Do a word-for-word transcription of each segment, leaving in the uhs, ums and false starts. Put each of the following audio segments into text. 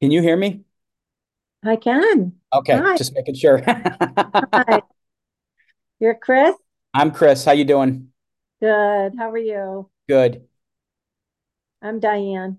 Can you hear me? I can. Okay, Hi. just making sure. Hi. You're Chris? I'm Chris. How you doing? Good. How are you? Good. I'm Diane.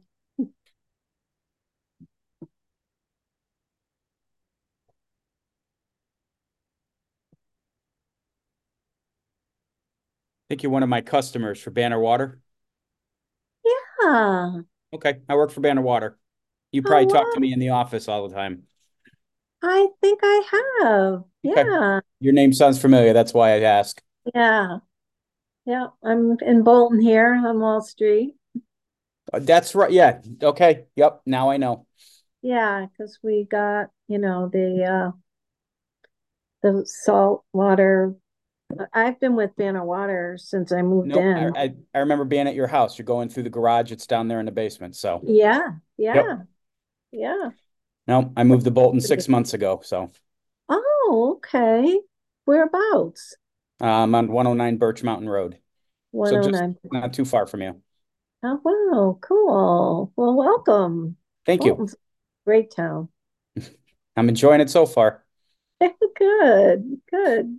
I think you're one of my customers for Banner Water. Yeah. Okay, I work for Banner Water. You probably Oh, talk to wow. me in the office all the time. I think I have. Okay. Yeah. Your name sounds familiar. That's why I ask. Yeah. Yeah. I'm in Bolton here on Wall Street. Uh, That's right. Yeah. Okay. Yep. Now I know. Yeah, because we got, you know, the uh the salt water. I've been with Banner Water since I moved Nope. I, in. I I remember being at your house. You're going through the garage. It's down there in the basement. So, Yeah. yep. Yeah. Yeah. No, I moved to Bolton six months ago. So, Oh, okay. Whereabouts? um, on one oh nine Birch Mountain Road. So just one oh nine. not too far from you. Oh, wow, cool. Well, welcome. Thank you. Bolton's a great town. I'm enjoying it so far. Good, good.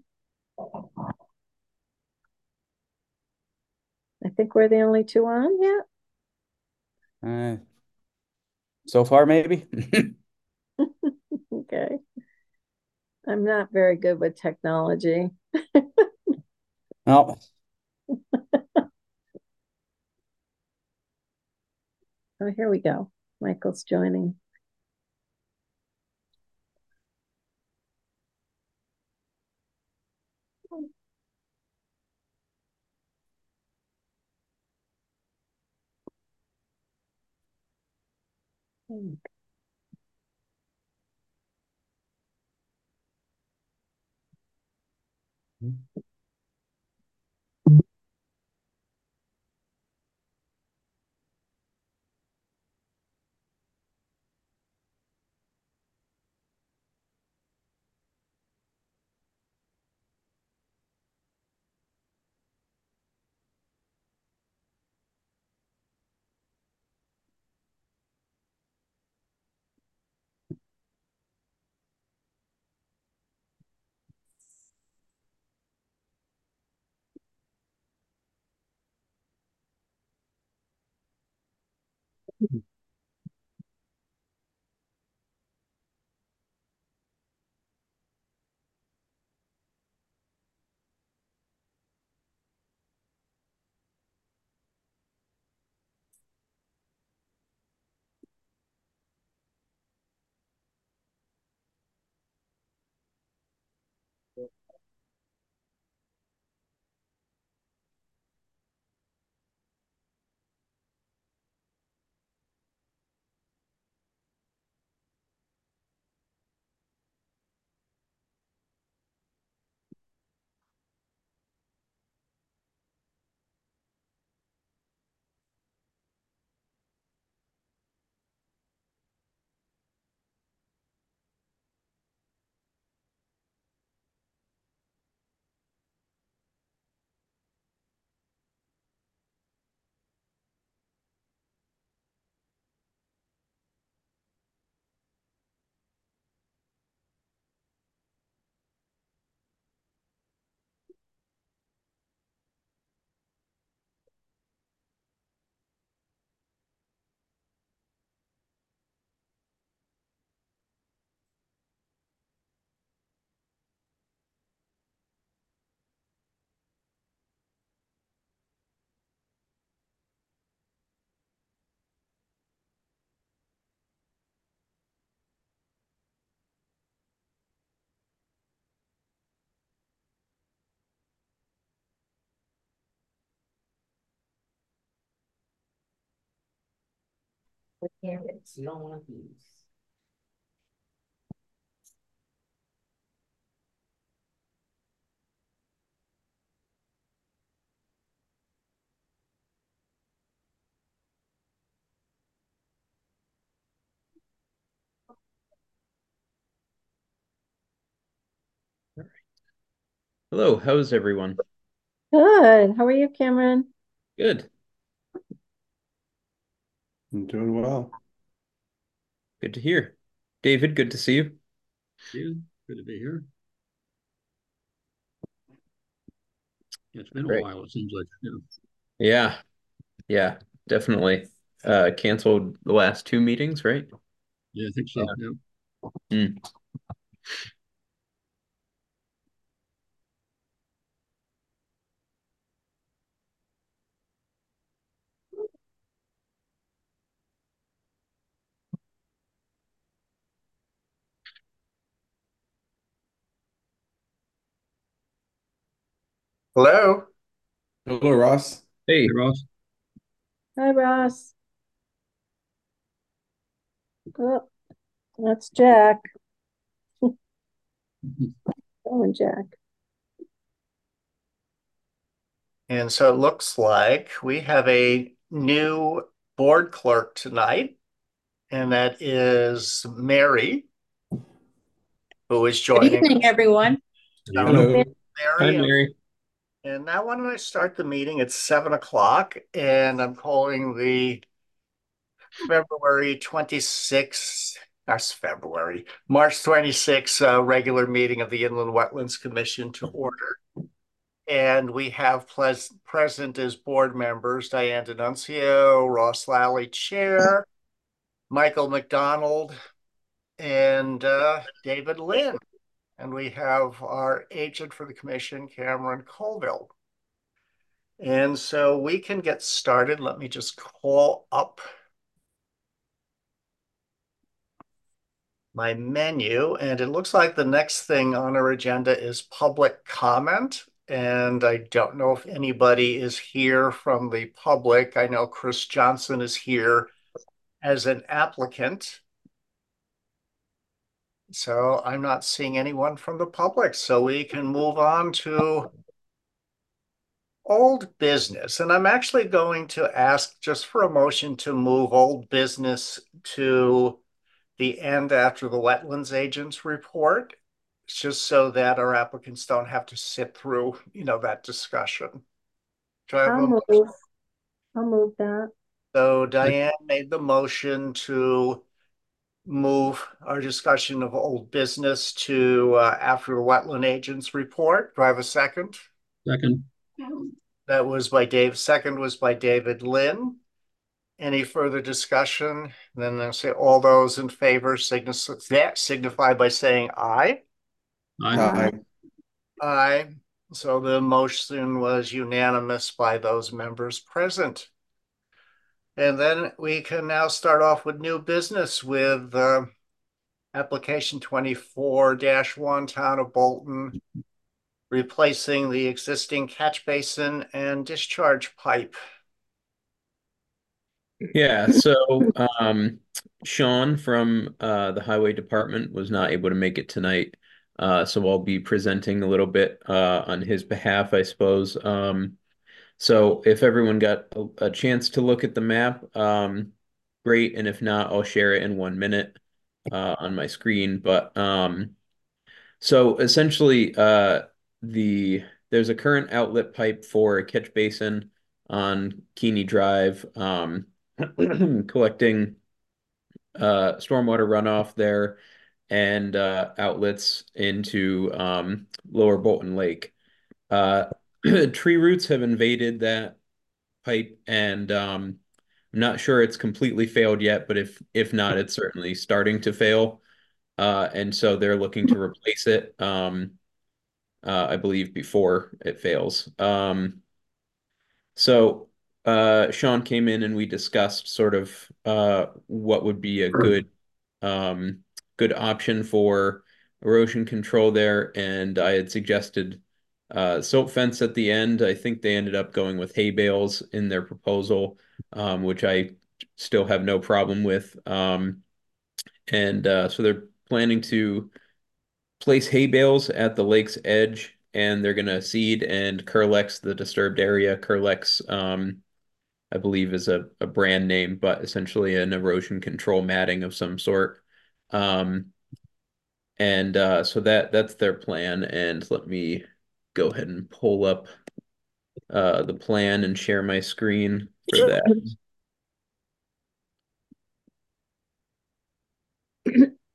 I think we're the only two on yet. Uh, so far, maybe. Okay. I'm not very good with technology. Well, Oh, here we go. Michael's joining. hello, how's everyone? Good. How are you, Cameron? Good, I'm doing well. Good to hear. David, good to see you. You, good to be here. It's been a Great. while, it seems like. Yeah, Yeah, yeah, definitely. Uh, canceled the last two meetings, right? yeah, I think Yeah. so. Yeah. Mm. Hello. Hello, Ross. Hey, Hey, Ross. Hi, Ross. Oh, that's Jack. Oh, and Jack. And so it looks like we have a new board clerk tonight, and that is Mary, who is Good joining. evening, everyone. Um, Hello. hi, Mary, and, Mary. and now why don't I start the meeting? It's seven o'clock, and I'm calling the February twenty-sixth, that's February, March twenty-sixth, uh, regular meeting of the Inland Wetlands Commission to order. And we have ples- present as board members Diane D'Annunzio, Ross Lally, Chair, Michael McDonald, and uh, David Lynn. And we have our agent for the commission, Cameron Colville. And so we can get started. Let me just call up my menu. And it looks like the next thing on our agenda is public comment. And I don't know if anybody is here from the public. I know Chris Johnson is here as an applicant. So I'm not seeing anyone from the public. So we can move on to old business. And I'm actually going to ask just for a motion to move old business to the end after the wetlands agents report. It's just so that our applicants don't have to sit through, you know, that discussion. Do I have I'll a, move. I'll move that. so I, Diane made the motion to move our discussion of old business to uh, after the wetland agents report. Do I have a second? second. That was by Dave. Second was by David Lynn. Any further discussion? Then I'll say all those in favor signify, signify by saying aye. I, Hi. Aye. So the motion was unanimous by those members present. And then we can now start off with new business with uh, application twenty-four dash one, Town of Bolton, replacing the existing catch basin and discharge pipe. Yeah, so um, Sean from uh, the Highway Department was not able to make it tonight. Uh, so I'll be presenting a little bit uh, on his behalf, I suppose. Um, so if everyone got a, a chance to look at the map, um, great. And if not, I'll share it in one minute uh, on my screen. But um, so essentially, uh, the there's a current outlet pipe for a catch basin on Keeney Drive, um, collecting uh, stormwater runoff there and uh, outlets into um, Lower Bolton Lake. Uh, tree roots have invaded that pipe, and um, I'm not sure it's completely failed yet, but if if not, it's certainly starting to fail. Uh, and so they're looking to replace it. Um, uh, I believe, before it fails. Um, so uh, Sean came in and we discussed sort of uh, what would be a good um, good option for erosion control there, and I had suggested uh, silt fence at the end. I think they ended up going with hay bales in their proposal, um, which I still have no problem with. Um, and uh, so they're planning to place hay bales at the lake's edge, and they're going to seed and Curlex the disturbed area. Curlex, um, I believe, is a, a brand name, but essentially an erosion control matting of some sort. Um, and uh, so that that's their plan. And let me go ahead and pull up uh, the plan and share my screen for that.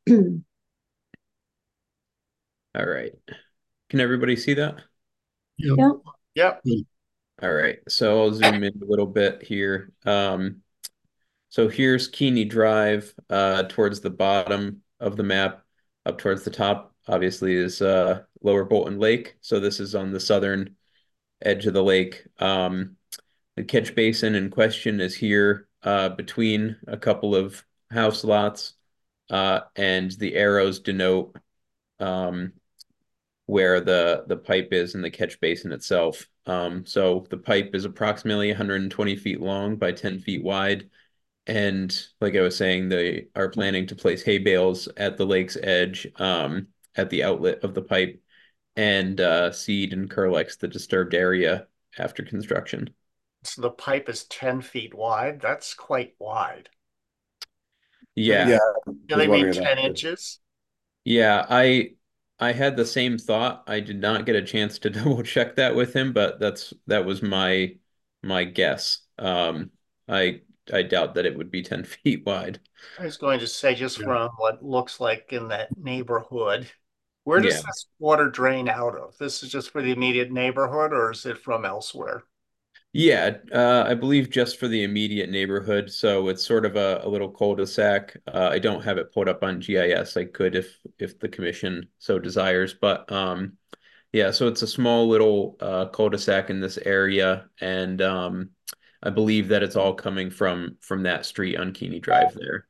All right. Can everybody see that? Yep. Yeah, Yep. All right. So I'll zoom in a little bit here. Um, so here's Keeney Drive, uh, towards the bottom of the map. Up towards the top, obviously, is uh, Lower Bolton Lake. So this is on the southern edge of the lake. Um, the catch basin in question is here, uh, between a couple of house lots, uh, and the arrows denote, um, where the the pipe is in the catch basin itself. Um, so the pipe is approximately one hundred twenty feet long by ten feet wide. And like I was saying, they are planning to place hay bales at the lake's edge, um, at the outlet of the pipe, and uh, seed and Curlex the disturbed area after construction. So the pipe is ten feet wide. That's quite wide. Yeah, Yeah, Do was they mean wondering ten that. inches? yeah, I I had the same thought. I did not get a chance to double check that with him, but that's that was my my guess. Um, I I doubt that it would be ten feet wide. I was going to say, just Yeah. from what looks like in that neighborhood, where does Yeah. this water drain out of? This is just for the immediate neighborhood, or is it from elsewhere? Yeah, uh, I believe just for the immediate neighborhood. So it's sort of a, a little cul-de-sac. Uh, I don't have it pulled up on G I S. I could if if the commission so desires. But um, yeah, so it's a small little uh, cul-de-sac in this area, and um, I believe that it's all coming from from that street on Keeney Drive there.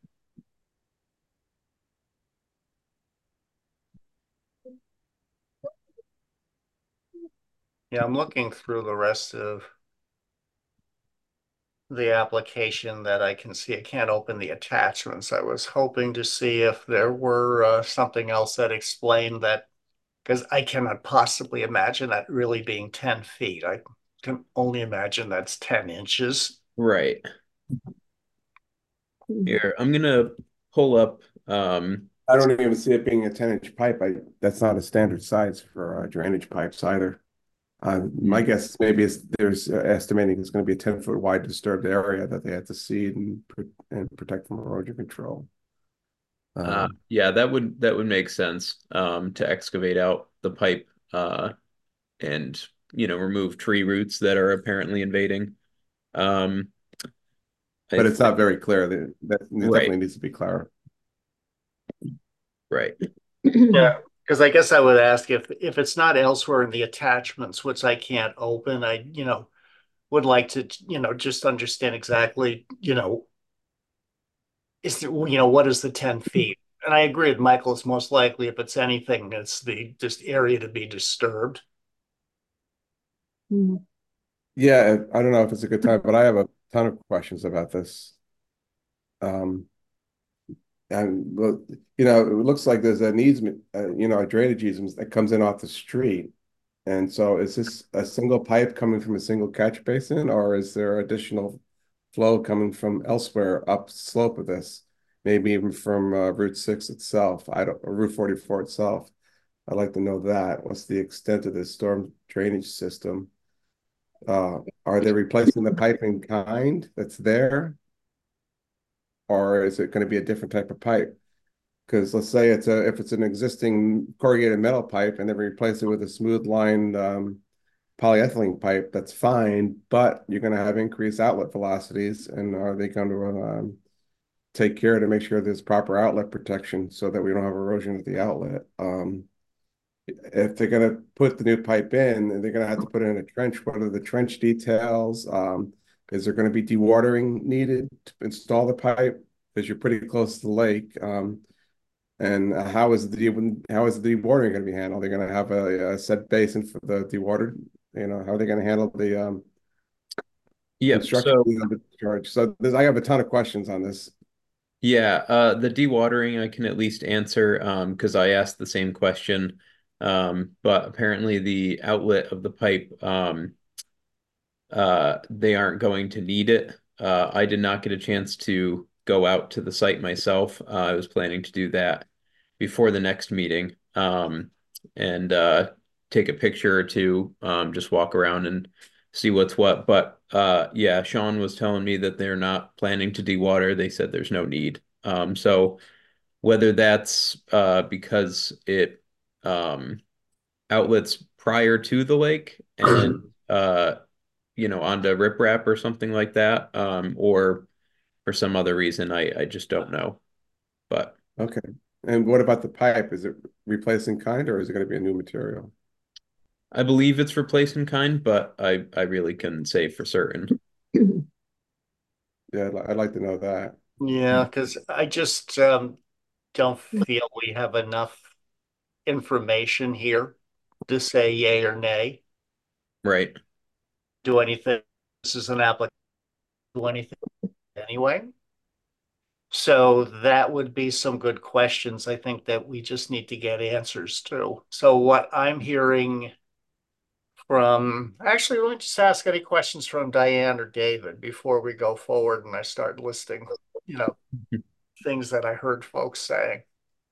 Yeah, I'm looking through the rest of the application that I can see. I can't open the attachments. I was hoping to see if there were uh, something else that explained that, because I cannot possibly imagine that really being ten feet. I can only imagine that's ten inches. Right. Here, I'm gonna pull up. Um, I don't even see it being a ten inch pipe. I, that's not a standard size for uh, drainage pipes either. Uh, my guess is maybe it's, there's uh, estimating it's going to be a ten foot wide disturbed area that they have to seed and and protect from erosion control. uh, Um, yeah, that would that would make sense. Um, to excavate out the pipe, uh, and you know remove tree roots that are apparently invading. Um, I but it's th not very clear. That, that it right, definitely needs to be clear. right. Yeah, because I guess I would ask if if it's not elsewhere in the attachments, which I can't open, I, you know, would like to, you know, just understand exactly, you know, is there, you know, what is the ten feet? And I agree with Michael, it's most likely, if it's anything, it's the just area to be disturbed. Mm. Yeah, I don't know if it's a good time, but I have a ton of questions about this. Um, and well, you know, it looks like there's an easement, uh, you know, a drainage easement that comes in off the street. And so is this a single pipe coming from a single catch basin, or is there additional flow coming from elsewhere up slope of this? Maybe even from uh, Route six itself, I don't, or Route forty-four itself. I'd like to know that. What's the extent of this storm drainage system? Uh, are they replacing the pipe in kind that's there? Or is it going to be a different type of pipe? Because let's say it's a if it's an existing corrugated metal pipe and they replace it with a smooth lined um, polyethylene pipe, that's fine, but you're going to have increased outlet velocities. And are they going to um, take care to make sure there's proper outlet protection so that we don't have erosion at the outlet? Um, if they're going to put the new pipe in, they're going to have to put in a trench. What are the trench details? Um, is there going to be dewatering needed to install the pipe? Because you're pretty close to the lake. Um, and how is the how is the dewatering going to be handled? They're going to have a, a set basin for the dewatered. You know, how are they going to handle the um, Yep. construction So of the charge? So there's, I have a ton of questions on this. yeah, uh, the dewatering I can at least answer, um, because I asked the same question. Um, but apparently the outlet of the pipe, um, uh, they aren't going to need it. Uh, I did not get a chance to go out to the site myself. Uh, I was planning to do that before the next meeting, um, and uh, take a picture or two, um, just walk around and see what's what. But uh, yeah, Sean was telling me that they're not planning to dewater. They said there's no need. Um, so whether that's uh, because it um, outlets prior to the lake and uh, you know, onto riprap or something like that, um, or for some other reason, I I just don't know. But Okay. And what about the pipe? Is it replacing kind or is it going to be a new material? I believe it's replacing kind, but I I really couldn't say for certain. Yeah, I'd, li- I'd like to know that. Yeah, because I just um, don't feel we have enough information here to say yay or nay. Right. Do anything. This is an applicant. Do anything anyway. So that would be some good questions. I think that we just need to get answers to. So what I'm hearing from, actually, let me just ask any questions from Diane or David before we go forward and I start listing, you know, things that I heard folks saying.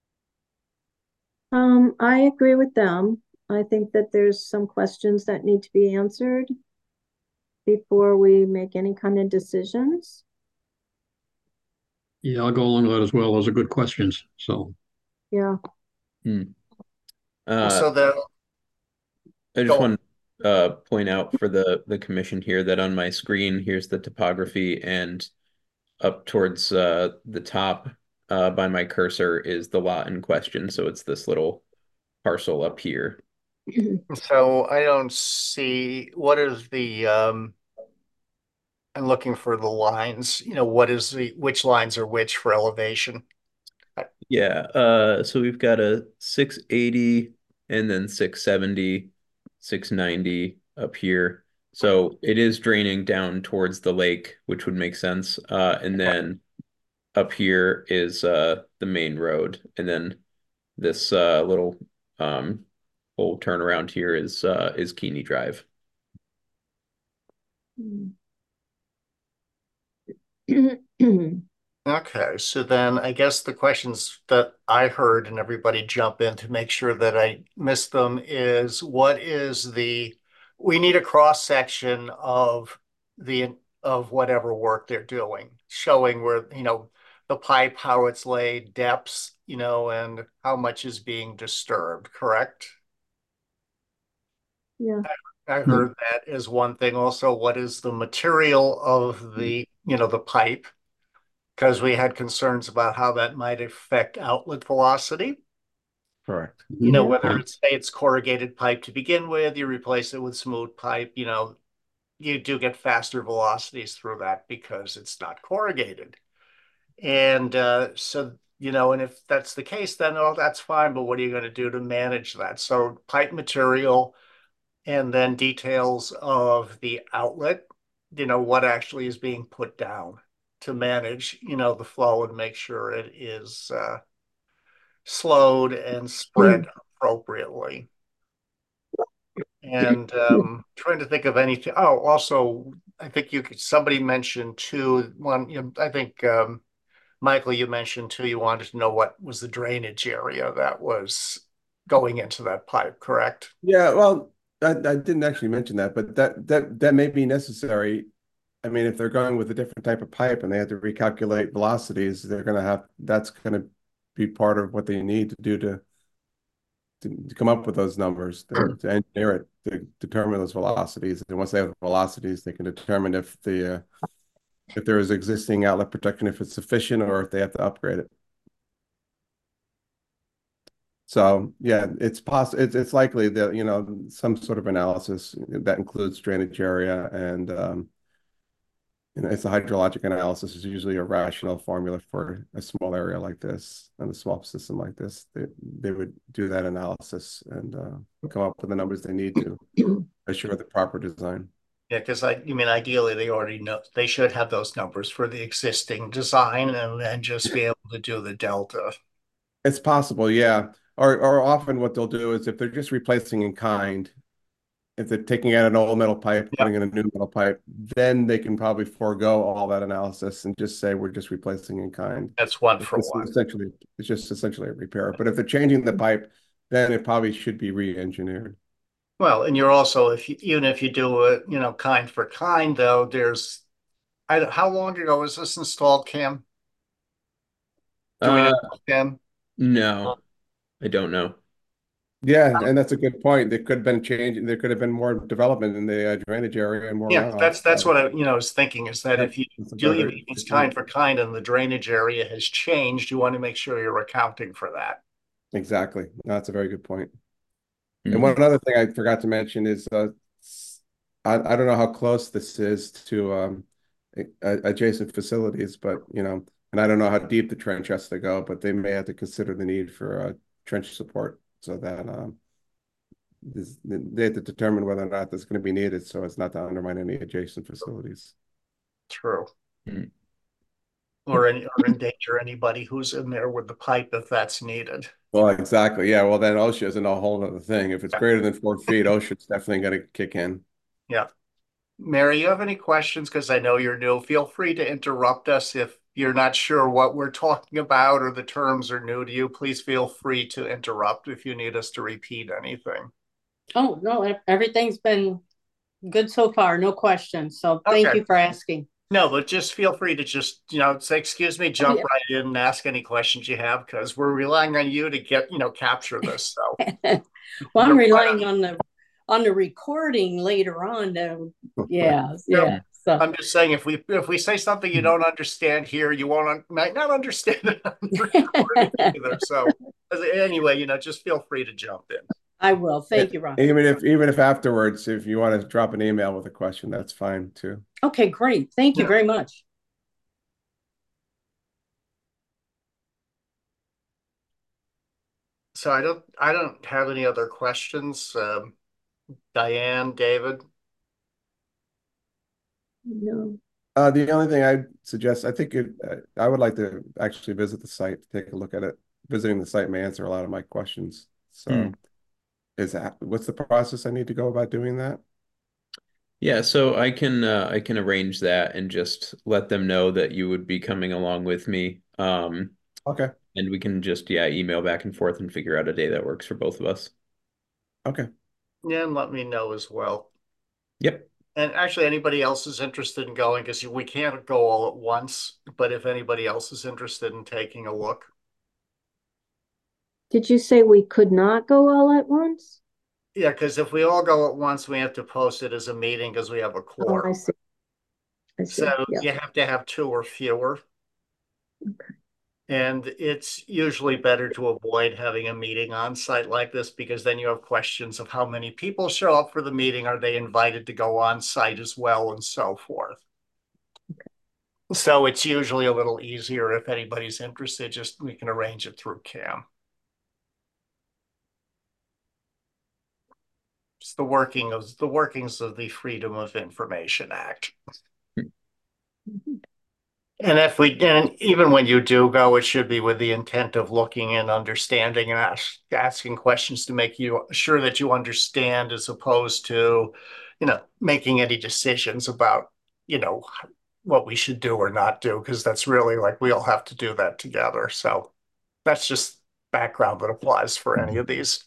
Um, I agree with them. I think that there's some questions that need to be answered before we make any kind of decisions. Yeah, I'll go along with that as well. Those are good questions. So, Yeah. Hmm. Uh, So the, I just go on. want to uh, point out for the the commission here that on my screen, here's the topography, and up towards uh, the top uh, by my cursor is the lot in question. So it's this little parcel up here. So I don't see, what is the, um, I'm looking for the lines, you know, what is the, which lines are which for elevation? Yeah, uh, so we've got a six eighty and then six seventy, six ninety up here. So it is draining down towards the lake, which would make sense. Uh, and then up here is uh the main road, and then this uh little um whole turnaround here is uh is Keeney Drive. Okay, so then I guess the questions that I heard and everybody jump in to make sure that I missed them is what is the, we need a cross section of the, of whatever work they're doing, showing where, you know, the pipe, how it's laid, depths, you know, and how much is being disturbed, correct? Yeah. I heard that as one thing. Also, what is the material of the, you know, the pipe? Because we had concerns about how that might affect outlet velocity. Correct. You know, Yeah. whether it's say it's corrugated pipe to begin with, you replace it with smooth pipe, you know, you do get faster velocities through that because it's not corrugated. And uh, so, you know, and if that's the case, then oh, that's fine. But what are you going to do to manage that? So pipe material and then details of the outlet, you know, what actually is being put down to manage, you know, the flow and make sure it is uh, slowed and spread appropriately. And um, trying to think of anything. Oh, also, I think you could, somebody mentioned too, one, you know, I think um, Michael, you mentioned too, you wanted to know what was the drainage area that was going into that pipe, correct? Yeah, well, I, I didn't actually mention that, but that that that may be necessary. I mean, if they're going with a different type of pipe and they have to recalculate velocities, they're going to have, that's going to be part of what they need to do to to, to come up with those numbers, to, to engineer it, to determine those velocities. And once they have the velocities, they can determine if the uh, if there is existing outlet protection, if it's sufficient, or if they have to upgrade it. So yeah, it's possible. It's it's likely that, you know, some sort of analysis that includes drainage area and um, you know, it's a hydrologic analysis is usually a rational formula for a small area like this and a small system like this. They they would do that analysis and uh, come up with the numbers they need to assure the proper design. Yeah, because I, you mean, ideally they already know, they should have those numbers for the existing design and then just be able to do the delta. It's possible, yeah. Or or often what they'll do is if they're just replacing in kind, if they're taking out an old metal pipe, Yeah, putting in a new metal pipe, then they can probably forego all that analysis and just say we're just replacing in kind. that's one It's for just one. essentially, it's just essentially a repair. But if they're changing the pipe, then it probably should be re-engineered. Well, and you're also, if you, even if you do it, you know, kind for kind, though, there's, I, how long ago was this installed, Cam? Do we know, Uh, Tim? no, I don't know. Yeah, and that's a good point. There could have been change. There could have been more development in the uh, drainage area and more Yeah, runoff. that's that's So, what I, you know, was thinking is that yep, if you that's a do your very maintenance good kind point. for kind and the drainage area has changed, you want to make sure you're accounting for that. Exactly. No, that's a very good point. And Mhm. one other thing I forgot to mention is uh, s- I, I don't know how close this is to um, a- adjacent facilities, but you know, and I don't know how deep the trench has to go, but they may have to consider the need for uh, trench support so that um, this, they have to determine whether or not that's going to be needed so as not to undermine any adjacent facilities. True. Mhm. Or any or endanger anybody who's in there with the pipe if that's needed. Well, exactly. Yeah. Well, then OSHA isn't a whole other thing. If it's Yeah. greater than four feet, OSHA's definitely going to kick in. Yeah. Mary, you have any questions? Because I know you're new. Feel free to interrupt us if you're not sure what we're talking about or the terms are new to you. Please feel free to interrupt if you need us to repeat anything. Oh, no, e- everything's been good so far. No questions. So thank Okay. you for asking. No, but just feel free to just, you know, say, excuse me, jump yeah. right in and ask any questions you have because we're relying on you to get, you know, capture this. So Well, I'm You're relying right on the on the recording later on to, yeah, No, yeah. So I'm just saying if we if we say something you don't understand here, you won't might not understand it on the recording either. So anyway, you know, just feel free to jump in. I will. Thank you, Ron. Even if even if afterwards, if you want to drop an email with a question, that's fine too. Okay, great. Thank you Yeah. very much. So I don't I don't have any other questions. Um, Diane, David. No. Uh, the only thing I suggest, I think it, uh, I would like to actually visit the site, take a look at it. Visiting the site may answer a lot of my questions. So, Hmm. is that what's the process I need to go about doing that? Yeah, so I can uh, I can arrange that and just let them know that you would be coming along with me. Um, Okay. and we can just yeah, email back and forth and figure out a day that works for both of us. Okay. Yeah, and let me know as well. Yep. And actually, anybody else is interested in going because we can't go all at once. But if anybody else is interested in taking a look, Did you say we could not go all at once? yeah, because if we all go at once, we have to post it as a meeting because we have a Oh, quorum. I see. I see. So Yeah. you have to have two or fewer. Okay. And it's usually better to avoid having a meeting on site like this because then you have questions of how many people show up for the meeting. Are they invited to go on site as well and so forth? So it's usually a little easier if anybody's interested, just we can arrange it through Cam. It's the working of the workings of the Freedom of Information Act. And if we, and even when you do go, it should be with the intent of looking and understanding and ask, asking questions to make you sure that you understand as opposed to, you know, making any decisions about, you know, what we should do or not do, because that's really like we all have to do that together. So that's just background that applies for any of these.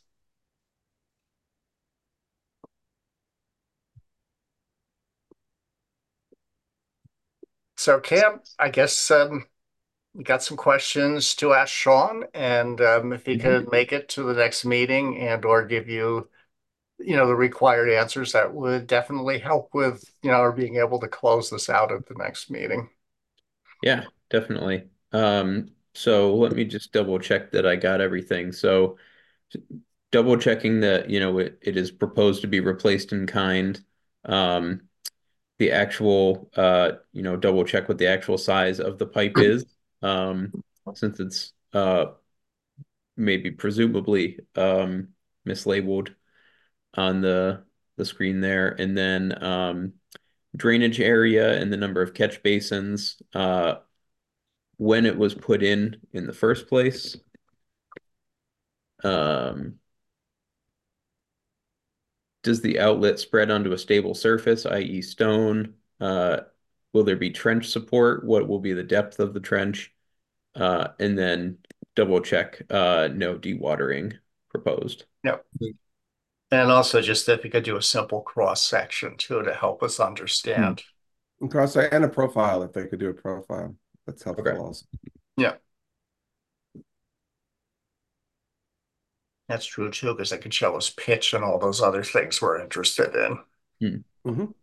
So Cam, I guess um, we got some questions to ask Sean, and um, if he could make it to the next meeting and or give you, you know, the required answers, that would definitely help with, you know, our being able to close this out at the next meeting. Yeah, definitely. Um, so let me just double check that I got everything. So double checking that, you know, it, it is proposed to be replaced in kind. Um, the actual, uh, you know, double check what the actual size of the pipe is, um, since it's uh, maybe presumably um, mislabeled on the the screen there, and then um, drainage area and the number of catch basins, uh, when it was put in in the first place. Um, does the outlet spread onto a stable surface, that is stone? Uh, will there be trench support? What will be the depth of the trench? Uh, and then double check uh, no dewatering proposed. Yep. And also just if you could do a simple cross section too to help us understand. And cross and a profile if they could do a profile. That's helpful Okay. also. Yeah. That's true too, because they could show us pitch and all those other things we're interested in. Mhm.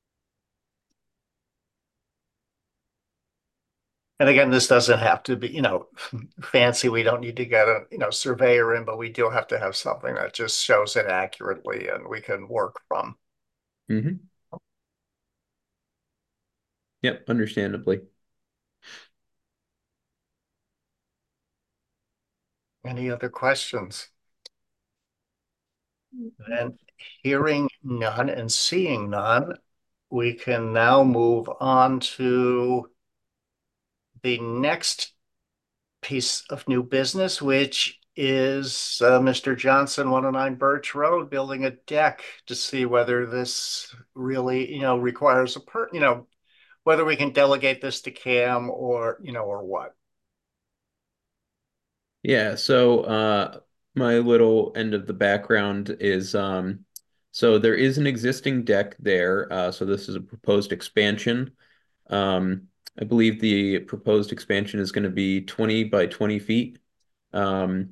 And again, this doesn't have to be, you know, fancy. We don't need to get a, you know, surveyor in, but we do have to have something that just shows it accurately and we can work from. Mm-hmm. Yep, understandably. Any other questions? And hearing none and seeing none, we can now move on to the next piece of new business, which is uh, Mister Johnson, one oh nine Birch Road, building a deck to see whether this really, you know, requires a per, you know, whether we can delegate this to Cam or, you know, or what. Yeah, so uh my little end of the background is um so there is an existing deck there. Uh so this is a proposed expansion. Um I believe the proposed expansion is going to be twenty by twenty feet. Um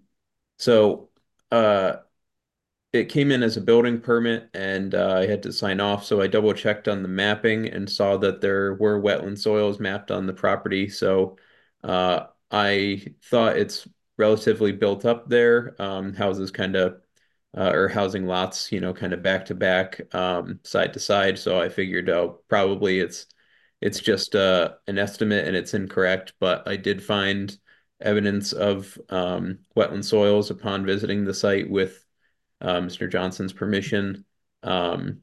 so uh it came in as a building permit and uh, I had to sign off. So I double checked on the mapping and saw that there were wetland soils mapped on the property. So uh, I thought it's relatively built up there. Um, houses kind of, uh, or housing lots, you know, kind of back to back, um, side to side. So I figured, oh, probably it's it's just uh, an estimate and it's incorrect. But I did find evidence of um, wetland soils upon visiting the site with uh, Mister Johnson's permission. Um,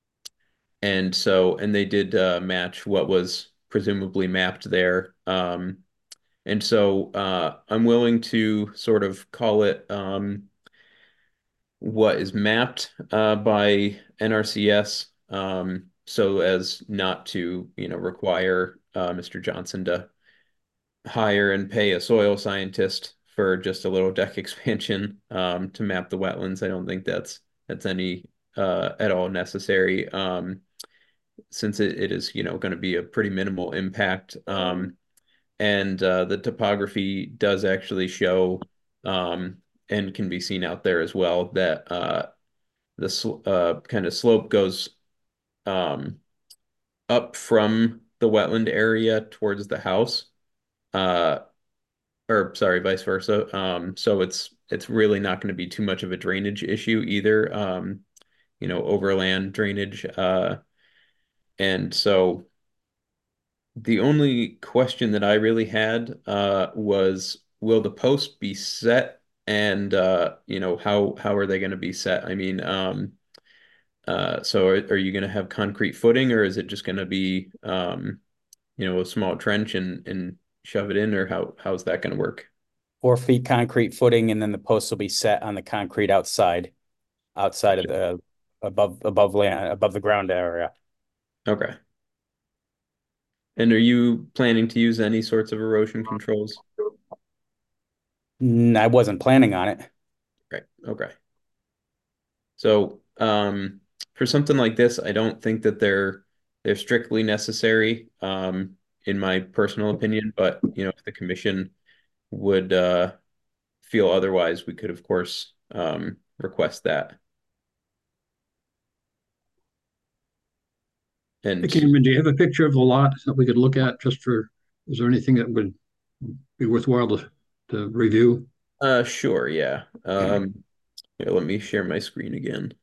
and so, and they did uh, match what was presumably mapped there. Um, and so uh, I'm willing to sort of call it um, what is mapped uh, by N R C S, um, so as not to, you know, require uh, Mister Johnson to hire and pay a soil scientist for just a little deck expansion um, to map the wetlands. I don't think that's that's any uh, at all necessary um, since it, it is, you know, going to be a pretty minimal impact. Um, and uh, the topography does actually show um, and can be seen out there as well that uh, the sl uh, kind of slope goes um, up from the wetland area towards the house. Uh, or sorry, vice versa. Um, so it's it's really not going to be too much of a drainage issue either. Um, you know, overland drainage. Uh, and so the only question that I really had uh, was, will the post be set? And uh, you know, how how are they going to be set? I mean, um, uh, so are, are you going to have concrete footing, or is it just going to be um, you know, a small trench and and shove it in, or how how's that going to work? Four feet concrete footing, and then the posts will be set on the concrete outside, outside of the above above land above the ground area. Okay. And are you planning to use any sorts of erosion controls? Mm, I wasn't planning on it. Right. Okay. So, um, for something like this, I don't think that they're they're strictly necessary, um, in my personal opinion. But you know, if the commission would uh, feel otherwise, we could, of course, um, request that. Hey, And Cameron, do you have a picture of the lot that we could look at just for, is there anything that would be worthwhile to, to review? uh, sure, yeah. Okay. Um, here, let me share my screen again.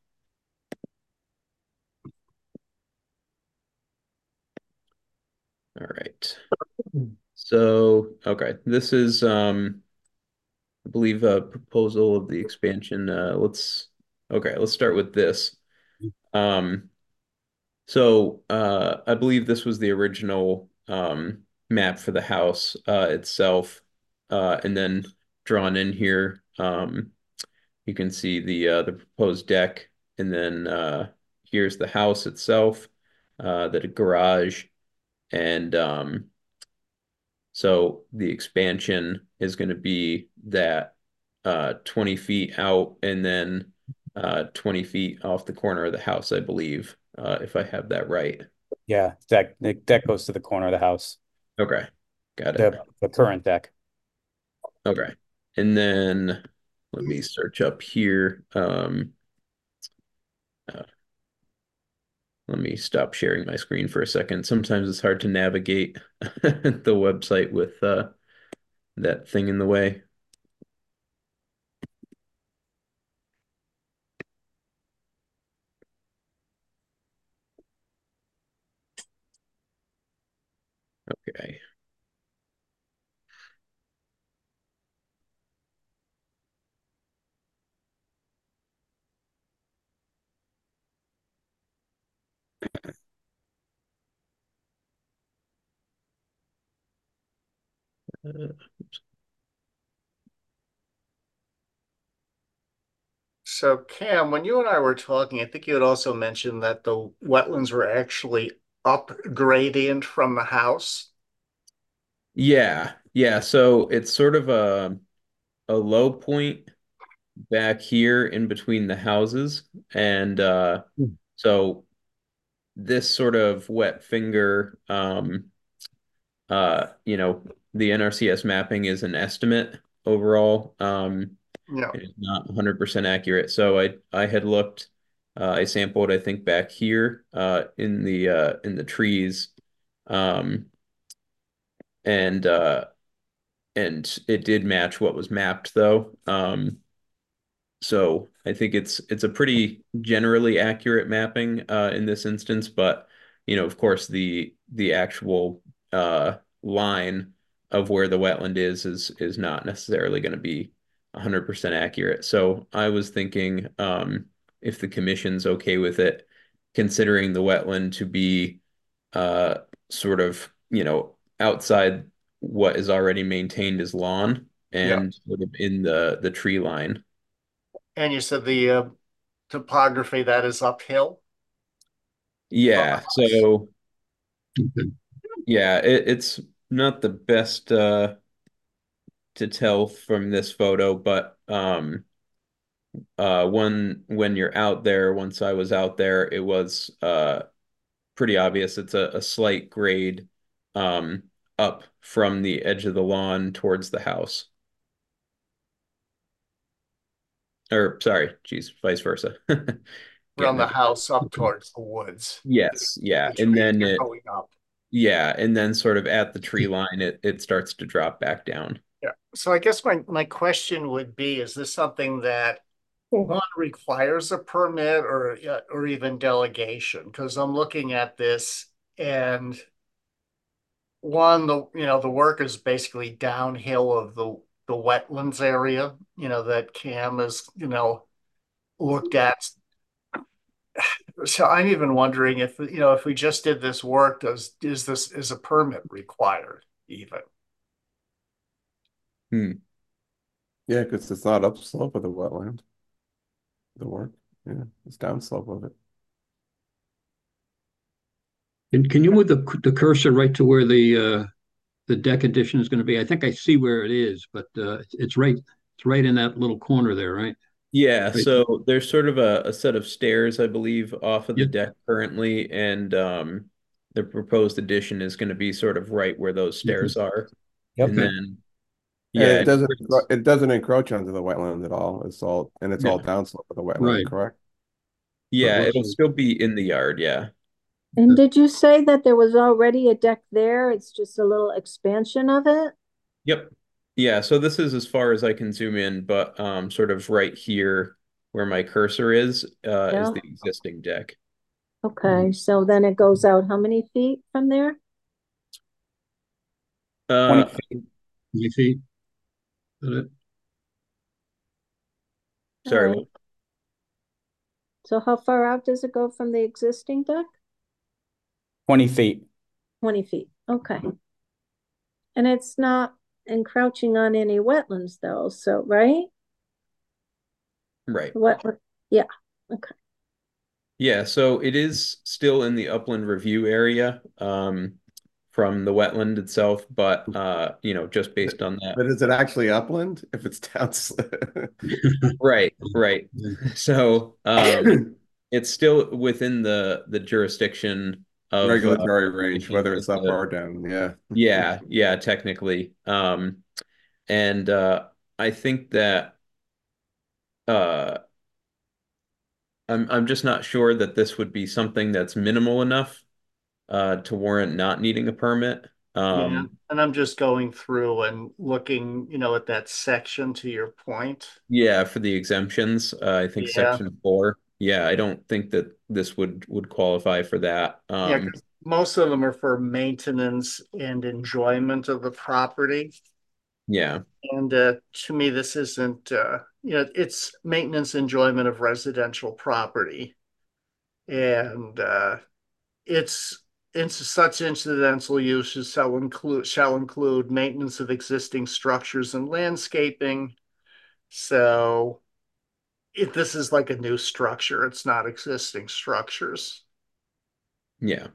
All right. So, okay, this is um I believe a proposal of the expansion. Uh, let's okay, let's start with this. Um, so uh, I believe this was the original um, map for the house uh, itself, uh, and then drawn in here. Um, you can see the uh, the proposed deck, and then uh, here's the house itself, uh, the garage, and um, so the expansion is going to be that uh, twenty feet out and then uh, twenty feet off the corner of the house, I believe, uh, if I have that right. Yeah, deck the deck goes to the corner of the house. Okay, got it. The the current deck. Okay. And then let me search up here. Um, uh, let me stop sharing my screen for a second. Sometimes it's hard to navigate the website with uh, that thing in the way. Okay. Uh, So Cam, when you and I were talking, I think you had also mentioned that the wetlands were actually up gradient from the house. yeah, yeah. So it's sort of a a low point back here in between the houses, and uh, Hmm. so this sort of wet finger, um, uh, you know, the N R C S mapping is an estimate overall. Um, Yeah. it is not one hundred percent accurate. So I I had looked, uh, I sampled, I think back here, uh, in the uh, in the trees, um, and uh, and it did match what was mapped though. Um, So I think it's it's a pretty generally accurate mapping uh, in this instance, but you know, of course, the the actual uh, line of where the wetland is is is not necessarily going to be one hundred percent accurate. So I was thinking um, if the commission's okay with it, considering the wetland to be uh, sort of, you know, outside what is already maintained as lawn Yeah. and sort of in the the tree line. And you said the uh, topography that is uphill from the Yeah, house. so Okay. yeah, it, it's not the best uh to tell from this photo, but um uh when when you're out there, once I was out there, it was uh pretty obvious. It's a, a slight grade um up from the edge of the lawn towards the house. Or sorry, geez, vice versa. From Getting the that. house up Okay. towards the woods. Yes, yeah. The And trees then are it going up. yeah, and then sort of at the tree line it it starts to drop back down. Yeah. So I guess my, my question would be, is this something that one requires a permit or uh, or even delegation? Because I'm looking at this and one, the you know, the work is basically downhill of the the wetlands area, you know, that Cam has, you know, looked at. So I'm even wondering if, you know, if we just did this work, does is this is a permit required even? Hmm. Yeah, because it's not upslope of the wetland, the work. Yeah, it's downslope of it. And can you move the the cursor right to where the uh, the deck addition is going to be? I think I see where it is, but uh, it's, it's right it's right in that little corner there, right? Yeah, Right. so there's sort of a, a set of stairs, I believe, off of the Yeah. deck currently, and um, the proposed addition is going to be sort of right where those Okay. stairs are. Yep. And Okay. then, And yeah, it it doesn't creates- it doesn't encroach onto the wetland at all. It's all and it's all Yeah. downslope of the wetland, Right. correct? So it yeah, looks it'll like still be in the yard. Yeah. And did you say that there was already a deck there? It's just a little expansion of it? Yep. Yeah, so this is as far as I can zoom in, but um, sort of right here where my cursor is, uh, is Yeah. the existing deck. Okay, so then it goes out how many feet from there? twenty Uh, feet. twenty feet. Is that it? All sorry, right. what? So how far out does it go from the existing deck? twenty feet. twenty feet. Okay. And it's not encroaching on any wetlands though, so, right? Right. What, yeah, okay. Yeah, so it is still in the upland review area um, from the wetland itself, but uh, you know, just based on that. But is it actually upland if it's downslope? Right, right. Yeah. So um, it's still within the the jurisdiction of uh, Regulatory range, regulations whether of it's up the or down. Yeah. yeah, yeah, technically. Um, and uh, I think that uh, I'm I'm just not sure that this would be something that's minimal enough uh, to warrant not needing a permit. Yeah, Um, and I'm just going through and looking, you know, at that section to your point. yeah, for the exemptions, uh, I think Yeah, section four. Yeah, I don't think that this would would qualify for that. yeah, Um, 'cause most of them are for maintenance and enjoyment of the property. yeah, And uh, to me, this isn't, uh, you know, it's maintenance enjoyment of residential property. And uh, it's it's such incidental uses shall include shall include maintenance of existing structures and landscaping. So if this is like a new structure, it's not existing structures. yeah.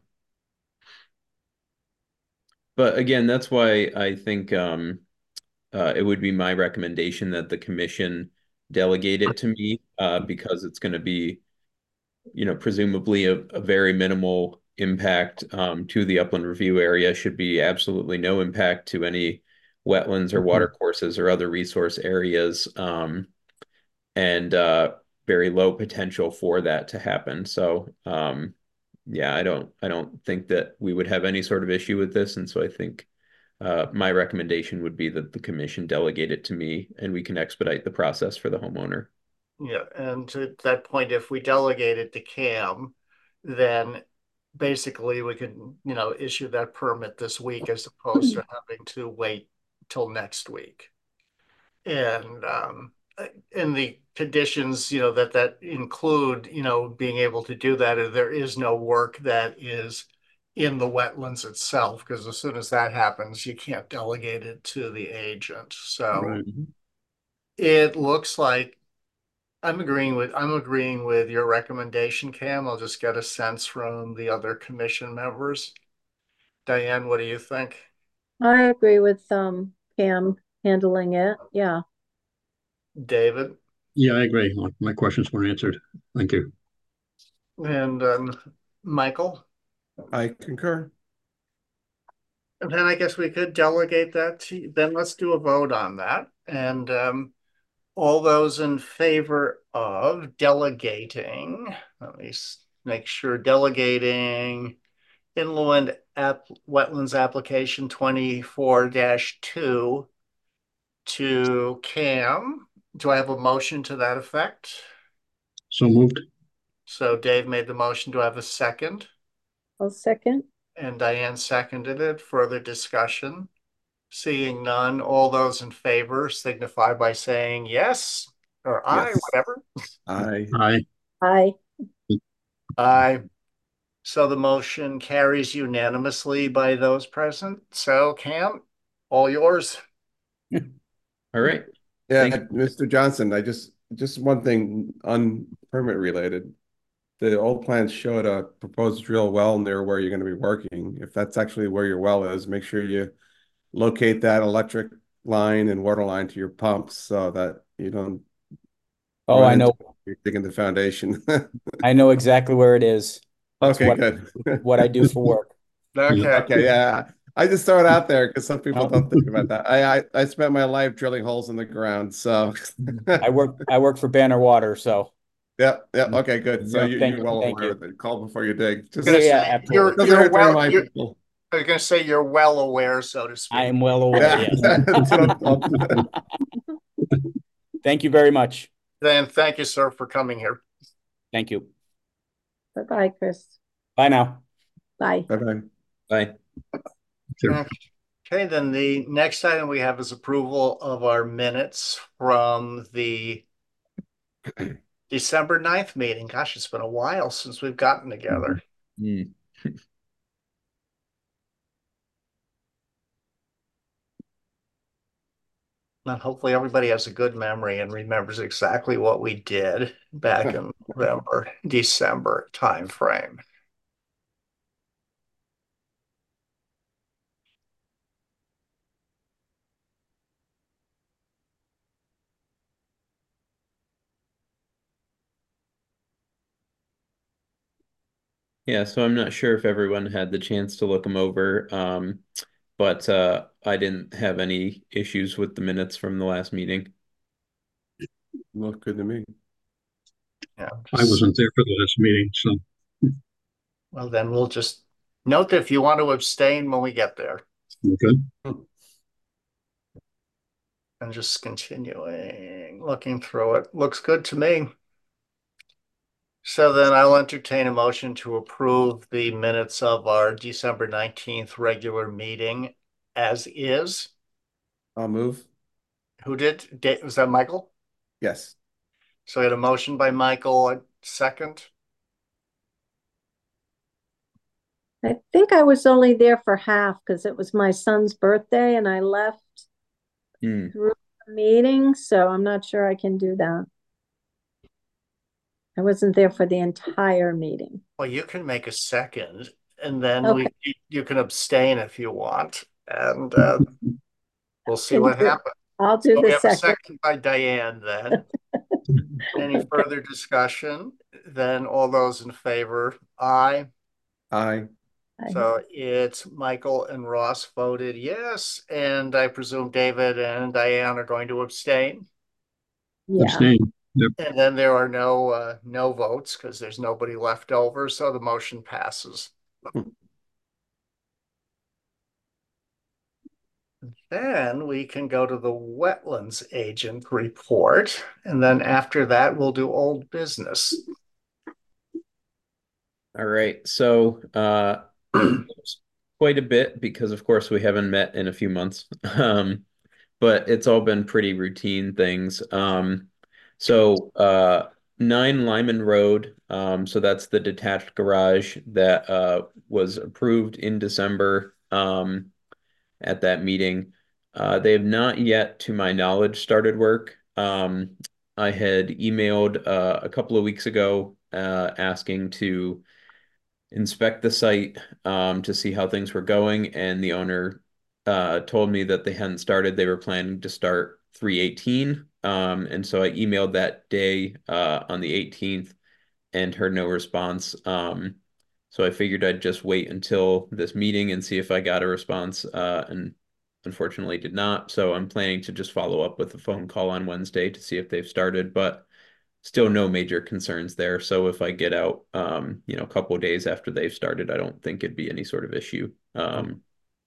But again, that's why I think um, uh, it would be my recommendation that the commission delegate it to me uh, because it's going to be, you know, presumably a, a very minimal impact um, to the upland review area. Should be absolutely no impact to any wetlands or water courses or other resource areas, um, and uh, very low potential for that to happen. So, um, yeah, I don't, I don't think that we would have any sort of issue with this, and so I think uh, my recommendation would be that the commission delegate it to me, and we can expedite the process for the homeowner. Yeah, and to that point, if we delegate it to Cam, then basically we can, you know, issue that permit this week as opposed to having to wait till next week. And um, in the conditions, you know, that that include, you know, being able to do that, there is no work that is in the wetlands itself, because as soon as that happens, you can't delegate it to the agent. So Right. it looks like I'm agreeing with I'm agreeing with your recommendation, Cam. I'll just get a sense from the other commission members. Diane, what do you think? I agree with um Pam handling it. Yeah. David? Yeah, I agree. My, my questions were answered. Thank you. And um, Michael? I concur. And then I guess we could delegate that to, then let's do a vote on that. And um, all those in favor of delegating, let me make sure, delegating inland app, wetlands application twenty-four dash two to Cam. Do I have a motion to that effect? So moved. So Dave made the motion. Do I have a second? I'll second. And Diane seconded it. Further discussion? Seeing none, all those in favor signify by saying yes or aye, Yes. whatever. I Aye. Aye. Aye. So the motion carries unanimously by those present. So Cam, all yours. All right. yeah, Thank Mister Johnson, I just just one thing on permit related. The old plans showed a proposed drill well near where you're going to be working. If that's actually where your well is, make sure you locate that electric line and water line to your pumps so that you don't Oh, run I into know, you're digging the foundation. I know exactly where it is. That's Okay, what, good. what I do for work. Okay. Okay, yeah. I just throw it out there because some people No. don't think about that. I, I I spent my life drilling holes in the ground, so I work, I work for Banner Water, so yeah, yeah. Okay, good. So yeah, you thank you're you, well thank aware you. of it. Call before you dig. Just Yeah, Gonna yeah, say you're absolutely. doesn't you're hurt to well remind you're people. I was gonna say you're well aware, so to I speak. am well aware, Yeah, yes. that's what I'm told. Thank you very much. Then thank you, sir, for coming here. Thank you. Bye-bye, Chris. Bye now. Bye. Bye-bye. Bye. Sure. Okay, then the next item we have is approval of our minutes from the December ninth meeting. Gosh, it's been a while since we've gotten together. Mm. And hopefully everybody has a good memory and remembers exactly what we did back in November, December timeframe. Yeah, so I'm not sure if everyone had the chance to look them over, um, but uh, I didn't have any issues with the minutes from the last meeting. Looked good to me. Yeah. I just- wasn't there for the last meeting, so Well, then we'll just note that if you want to abstain when we get there. okay. And just continuing, looking through it. Looks good to me. So then I'll entertain a motion to approve the minutes of our December nineteenth regular meeting as is. I'll move. Who did? Da- Was that Michael? Yes. So we had a motion by Michael, a second. I think I was only there for half because it was my son's birthday and I left Hmm. through the meeting, so I'm not sure I can do that. I wasn't there for the entire meeting. Well, you can make a second and then Okay. we you can abstain if you want. And uh, we'll see Can what do- happens. I'll do So we the have a second. second by Diane then. Any Okay. further discussion? Then all those in favor, aye. Aye. I- So it's Michael and Ross voted yes, and I presume David and Diane are going to abstain. Yeah, Abstain. Yep. And then there are no uh, no votes because there's nobody left over, so the motion passes. Then we can go to the wetlands agent report, and then after that, we'll do old business. All right. So uh quite a bit because of course we haven't met in a few months. Um, but it's all been pretty routine things. Um, so uh nine Lyman Road, um, so that's the detached garage that uh was approved in December um at that meeting. Uh, they have not yet, to my knowledge, started work. Um, I had emailed uh, a couple of weeks ago uh, asking to inspect the site um, to see how things were going, and the owner uh, told me that they hadn't started. They were planning to start three eighteen, um, and so I emailed that day uh, on the eighteenth and heard no response. Um, so I figured I'd just wait until this meeting and see if I got a response, uh, and unfortunately did not. So I'm planning to just follow up with a phone call on Wednesday to see if they've started, but still no major concerns there. So if I get out, um, you know, a couple of days after they've started, I don't think it'd be any sort of issue. Um,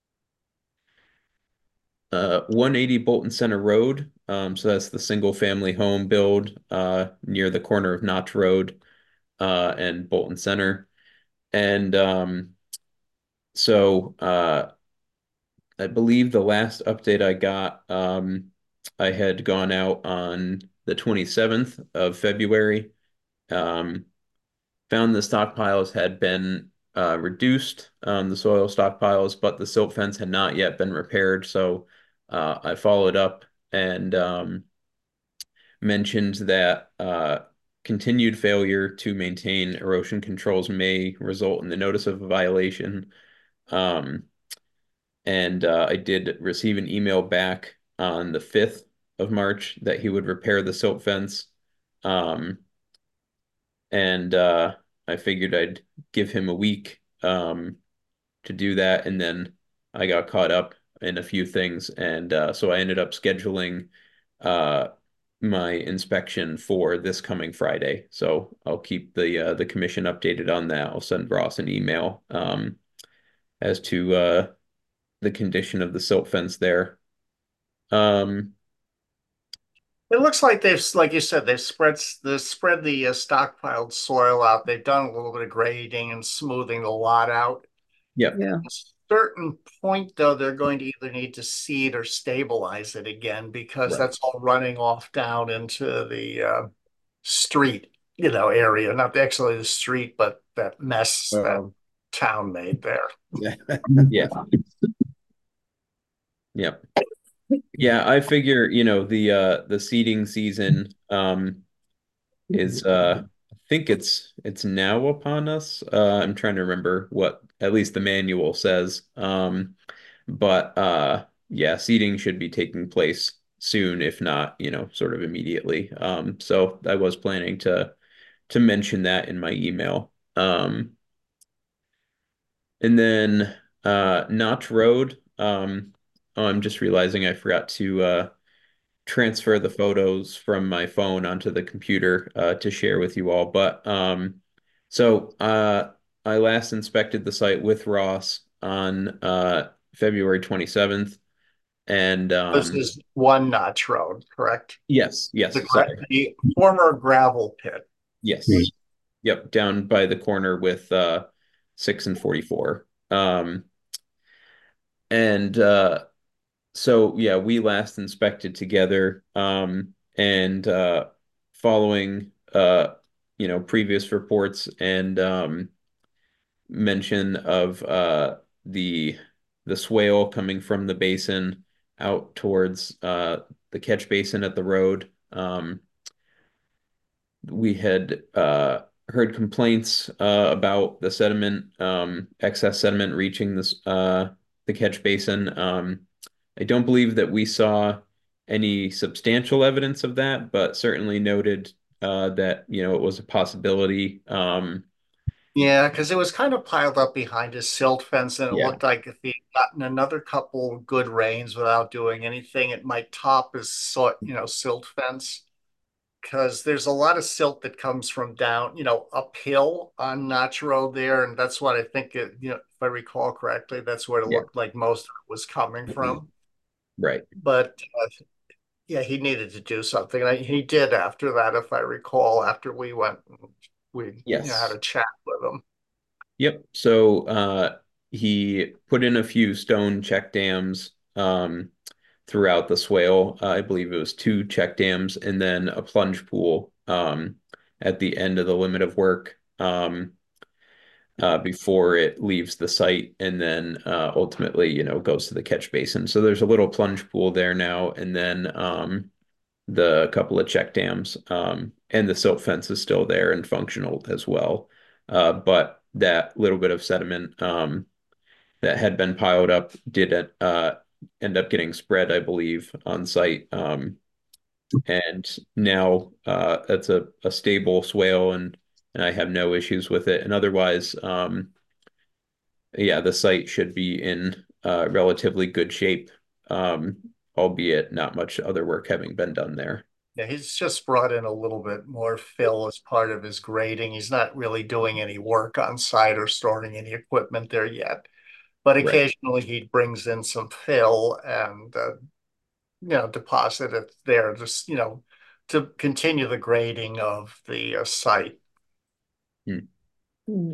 uh, one eighty Bolton Center Road. Um, so that's the single family home build uh, near the corner of Notch Road uh, and Bolton Center. And um, so uh, I believe the last update I got, um, I had gone out on the twenty-seventh of February. Um, found the stockpiles had been uh, reduced, um, the soil stockpiles, but the silt fence had not yet been repaired. So uh, I followed up and um, mentioned that uh, continued failure to maintain erosion controls may result in the notice of a violation. Um, and uh, I did receive an email back on the fifth of March that he would repair the silt fence. Um, and uh, I figured I'd give him a week um, to do that. And then I got caught up in a few things. And uh, so I ended up scheduling uh, my inspection for this coming Friday. So I'll keep the uh, the commission updated on that. I'll send Ross an email um, as to uh, the condition of the silt fence there. Um, It looks like they've, like you said, they've spread the spread the uh, stockpiled soil out. They've done a little bit of grading and smoothing the lot out. yeah, yeah. At a certain point, though, they're going to either need to seed or stabilize it again because Right. that's all running off down into the uh, street, you know, area. Not actually the street, but that mess that Um, town made there. yeah. yeah, yeah. Yeah, I figure, you know, the uh the seeding season um is uh I think it's it's now upon us. Uh I'm trying to remember what at least the manual says. Um but uh yeah, seeding should be taking place soon, if not, you know, sort of immediately. Um so I was planning to to mention that in my email. Um and then uh Notch Road, um oh, I'm just realizing I forgot to uh transfer the photos from my phone onto the computer uh, to share with you all. But um, so uh, I last inspected the site with Ross on uh, February twenty-seventh. And This um, is One Notch Road, correct? yes, The, yes, gra- sorry. the former gravel pit. Yes. Yep, down by the corner with uh, six and forty-four. Um, and uh, So yeah, we last inspected together, um, and uh, following uh, you know previous reports and um, mention of uh, the the swale coming from the basin out towards uh, the catch basin at the road. Um, we had uh, heard complaints uh, about the sediment, um, excess sediment reaching this uh, the catch basin. Um, I don't believe that we saw any substantial evidence of that, but certainly noted uh, that you know it was a possibility. Um, Yeah, because it was kind of piled up behind his silt fence, and it yeah, looked like if he had gotten another couple good rains without doing anything, it might top his sort, you know, silt fence. Because there's a lot of silt that comes from down, you know, uphill on Notch Road there, and that's what I think it, you know, if I recall correctly, that's where it yeah, looked like most of it was coming from. right. But uh, yeah, he needed to do something, and I, he did after that, if I recall, after we went, and we, you know, had Yes. a chat with him. Yep. So uh, he put in a few stone check dams um, throughout the swale. Uh, I believe it was two check dams and then a plunge pool um, at the end of the limit of work. Um, uh, before it leaves the site and then uh, ultimately, you know, goes to the catch basin. So there's a little plunge pool there now, and then um, the couple of check dams, um, and the silt fence is still there and functional as well. Uh, but that little bit of sediment um, that had been piled up did uh, end up getting spread, I believe, on site. Um, and now uh, that's a, a stable swale, and and I have no issues with it. And otherwise, um, yeah, the site should be in uh, relatively good shape, um, albeit not much other work having been done there. Yeah, he's just brought in a little bit more fill as part of his grading. He's not really doing any work on site or storing any equipment there yet. But Right. occasionally he brings in some fill and uh, you know, deposit it there, just, you know, to continue the grading of the uh, site. Hmm. Hmm.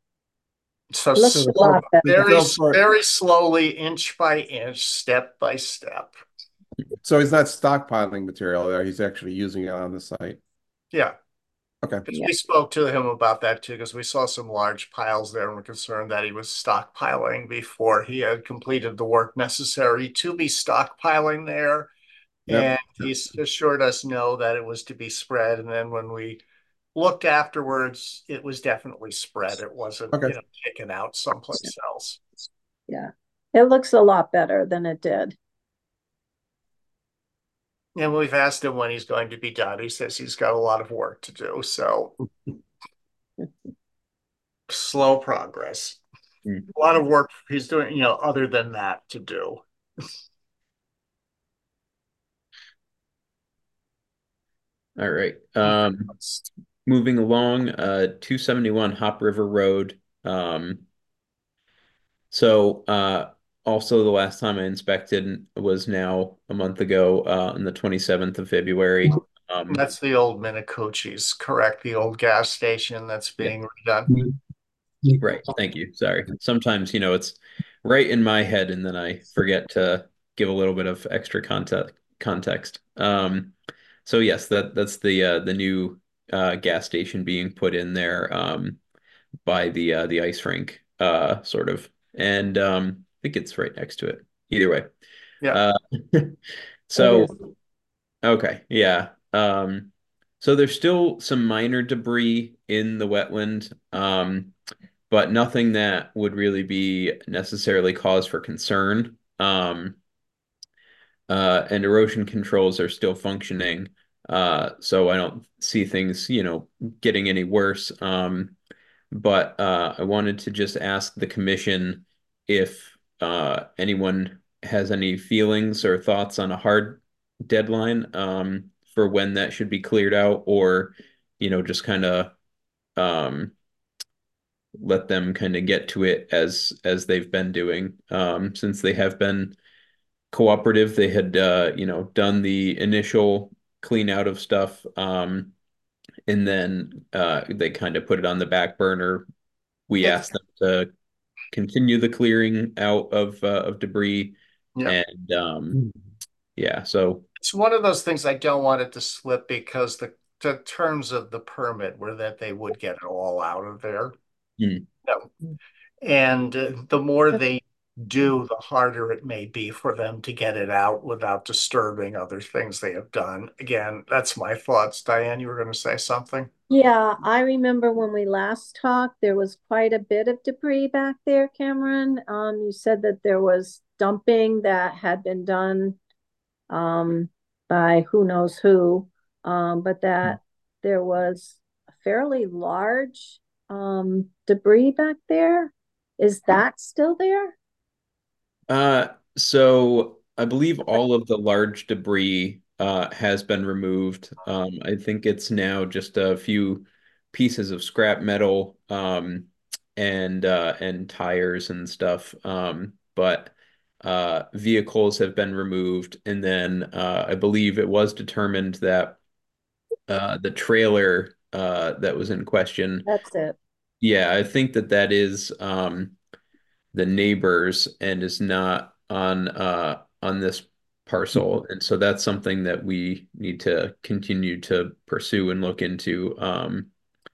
So Looks So a the slow, fill, lot better. the very, fill part, very slowly, inch by inch, step by step. so he's not stockpiling material there. He's actually using it on the site. Yeah. Okay. Because Yeah. we spoke to him about that too, because we saw some large piles there and we're concerned that he was stockpiling before he had completed the work necessary to be stockpiling there. Yep. And he's assured us no, that it was to be spread. And then when we looked afterwards, it was definitely spread. It wasn't, Okay. you know, taken out someplace else. Yeah. It looks a lot better than it did. And we've asked him when he's going to be done. He says he's got a lot of work to do. So slow progress. Hmm. A lot of work he's doing, you know, other than that to do. All right. Um, moving along, uh, two seventy-one Hop River Road. Um, so uh, also the last time I inspected was now a month ago, uh, on the twenty-seventh of February. Um, That's the old Minicucci's, correct? The old gas station that's yeah. being redone. Right. Thank you. Sorry. Sometimes, you know, it's right in my head and then I forget to give a little bit of extra context context. Um, so yes, that that's the uh the new uh gas station being put in there um by the uh the ice rink uh sort of. And um I think it's right next to it. Either way. Yeah. Uh It is. so okay, yeah. Um so there's still some minor debris in the wetland. Um but nothing that would really be necessarily cause for concern. Um, uh, and erosion controls are still functioning. Uh, so I don't see things, you know, getting any worse. Um, but uh, I wanted to just ask the commission if uh, anyone has any feelings or thoughts on a hard deadline um, for when that should be cleared out, or you know, just kind of um, let them kind of get to it as as they've been doing. Um, since they have been cooperative, they had uh, you know, done the initial clean out of stuff, um, and then uh, they kind of put it on the back burner. We It's, asked them to continue the clearing out of uh, of debris, yeah, and um, yeah, so it's one of those things I don't want it to slip because the, the terms of the permit were that they would get it all out of there. hmm, No. And uh, the more they do, the harder it may be for them to get it out without disturbing other things they have done. Again, that's my thoughts. Diane, you were going to say something? Yeah, I remember when we last talked, there was quite a bit of debris back there, Cameron. Um, you said that there was dumping that had been done um by who knows who. Um, but that there was a fairly large um debris back there. Is that still there? uh, so I believe all of the large debris uh, has been removed. Um, I think it's now just a few pieces of scrap metal, um, and uh, and tires and stuff. Um, but uh, vehicles have been removed, and then uh, I believe it was determined that uh, the trailer uh, that was in question. That's it. Yeah, I think that that is um, the neighbors and is not on uh, on this parcel, and so that's something that we need to continue to pursue and look into. Um,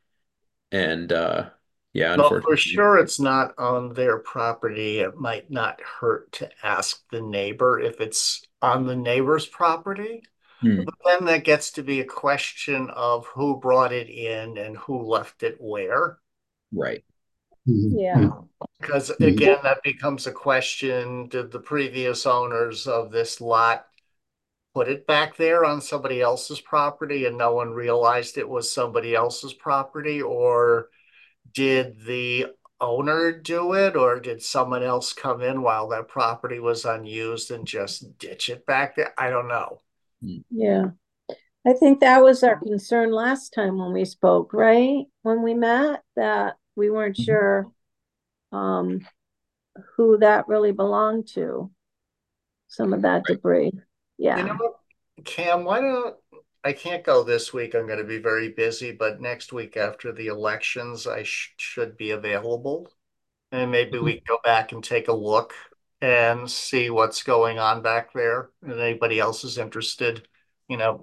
and uh, yeah, Well, for unfortunately, sure, it's not on their property. It might not hurt to ask the neighbor if it's on the neighbor's property. hmm, But then that gets to be a question of who brought it in and who left it where. right. Yeah. Because Mhm. again, that becomes a question, did the previous owners of this lot put it back there on somebody else's property and no one realized it was somebody else's property? Or did the owner do it? Or did someone else come in while that property was unused and just ditch it back there? I don't know. Hmm. Yeah. I think that was our concern last time when we spoke, right? When we met, that we weren't sure um who that really belonged to, some of that debris. You know Yeah. what, Cam, why don't I can't go this week. I'm going to be very busy, but next week after the elections, I sh should be available. And maybe we can go back and take a look and see what's going on back there. And anybody else is interested, you know,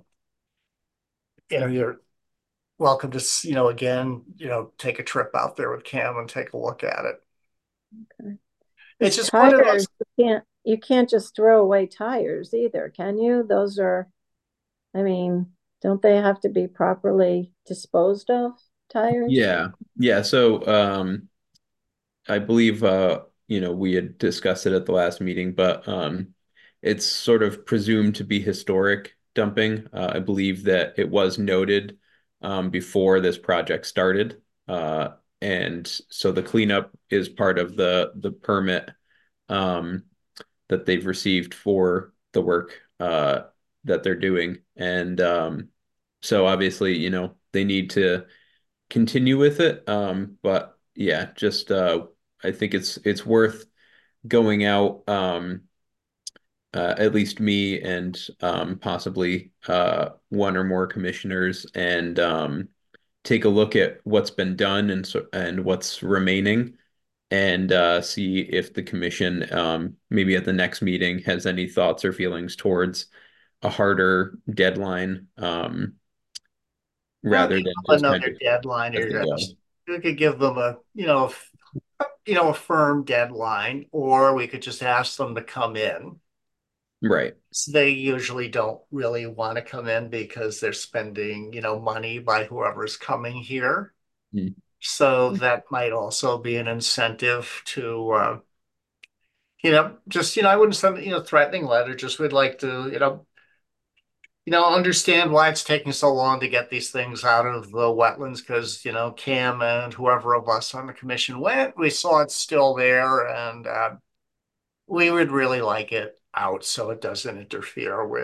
you know, you're welcome to, s- you know, again, you know, take a trip out there with Cam and take a look at it. Okay. It's Because just one of those, tires, you can't you can't just throw away tires either, can you? Those are, I mean, don't they have to be properly disposed of, tires? Yeah, yeah. So um, I believe uh, you know, we had discussed it at the last meeting, but um, it's sort of presumed to be historic dumping. Uh, I believe that it was noted um, before this project started, uh, and so the cleanup is part of the the permit um, that they've received for the work uh, that they're doing, and um, so obviously, you know, they need to continue with it. Um, but yeah, just uh, I think it's it's worth going out, um, uh, at least me and um, possibly uh, one or more commissioners, and um, take a look at what's been done and so and what's remaining, and uh, see if the commission, um, maybe at the next meeting, has any thoughts or feelings towards a harder deadline, um, well, rather give than them just kind another of deadline as or they go. just, we could give them a, you know, f- you know, a firm deadline, or we could just ask them to come in. Right. So they usually don't really want to come in because they're spending, you know, money by whoever's coming here. Mm. So that might also be an incentive to, uh, you know, just, you know, I wouldn't send, you know, threatening letter, just would like to, you know, you know, understand why it's taking so long to get these things out of the wetlands because, you know, Cam and whoever of us on the commission went, we saw it's still there and uh, we would really like it out so it doesn't interfere with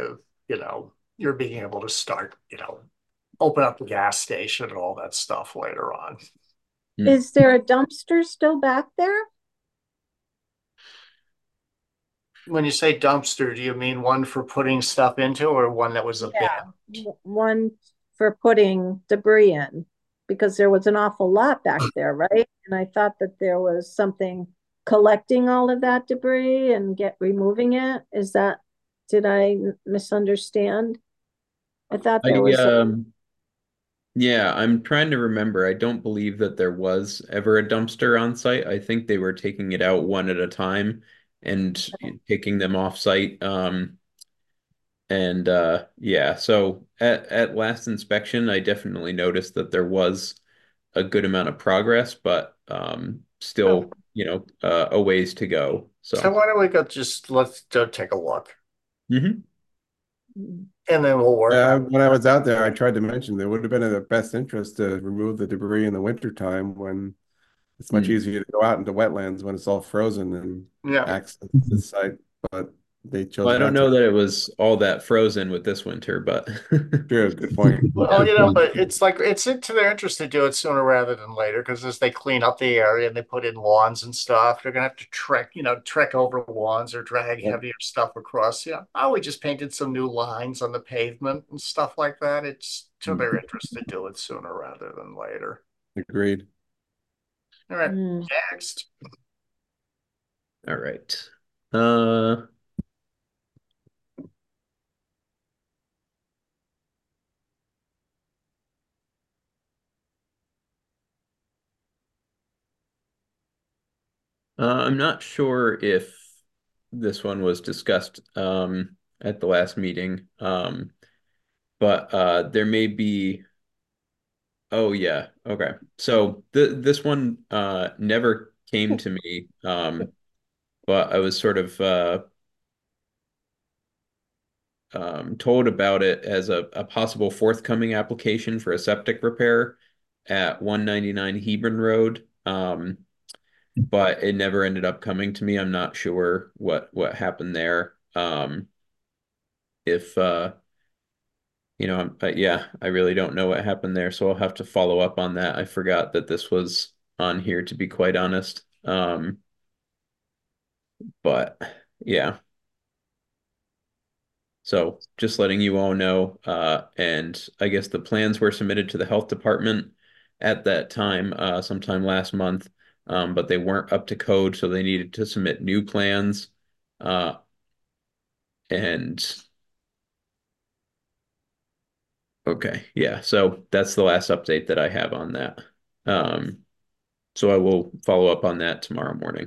you know, you're being able to start, you know, open up the gas station and all that stuff later on. Hmm. Is there a dumpster still back there? When you say dumpster, do you mean one for putting stuff into or one that was abandoned? W- One for putting debris in, because there was an awful lot back there, right? And I thought that there was something collecting all of that debris and get removing it. Is that, did I misunderstand? I thought there I was, a- um yeah, I'm trying to remember. I don't believe that there was ever a dumpster on site. I think they were taking it out one at a time and taking them off site. Um, and uh, yeah, so at at last inspection, I definitely noticed that there was a good amount of progress, but um, Oh, still, you know, uh, a ways to go. so So, why don't we go just let's go take a look mhm. and then we'll work Uh, on when I was out there, I tried to mention that it would have been in the best interest to remove the debris in the wintertime when it's much Mm. easier to go out into wetlands when it's all frozen and it. Yeah. access the site, but they Well, chose I don't not know to. that it was all that frozen with this winter, but True, good point. Well, Good you know, point. but it's like it's into their interest to do it sooner rather than later because as they clean up the area and they put in lawns and stuff, they're gonna have to trek, you know, trek over lawns or drag Yep. heavier stuff across. Yeah. Oh, we just painted some new lines on the pavement and stuff like that. It's to their interest to do it sooner rather than later. Agreed. All right, Hmm. next. all right. Uh, uh, I'm not sure if this one was discussed um, at the last meeting, um, but uh, there may be. Oh yeah, okay. So th this one uh, never came to me, um, but I was sort of uh, um, told about it as a, a possible forthcoming application for a septic repair at one ninety-nine Hebron Road. Um, but it never ended up coming to me. I'm not sure what what happened there. Um, if uh, you know, but yeah, I really don't know what happened there, so I'll have to follow up on that. I forgot that this was on here, to be quite honest. Um, but yeah. So just letting you all know, uh, and I guess the plans were submitted to the health department at that time, uh, sometime last month, um, but they weren't up to code, so they needed to submit new plans. Uh, and okay, yeah, so that's the last update that I have on that. Um, so I will follow up on that tomorrow morning.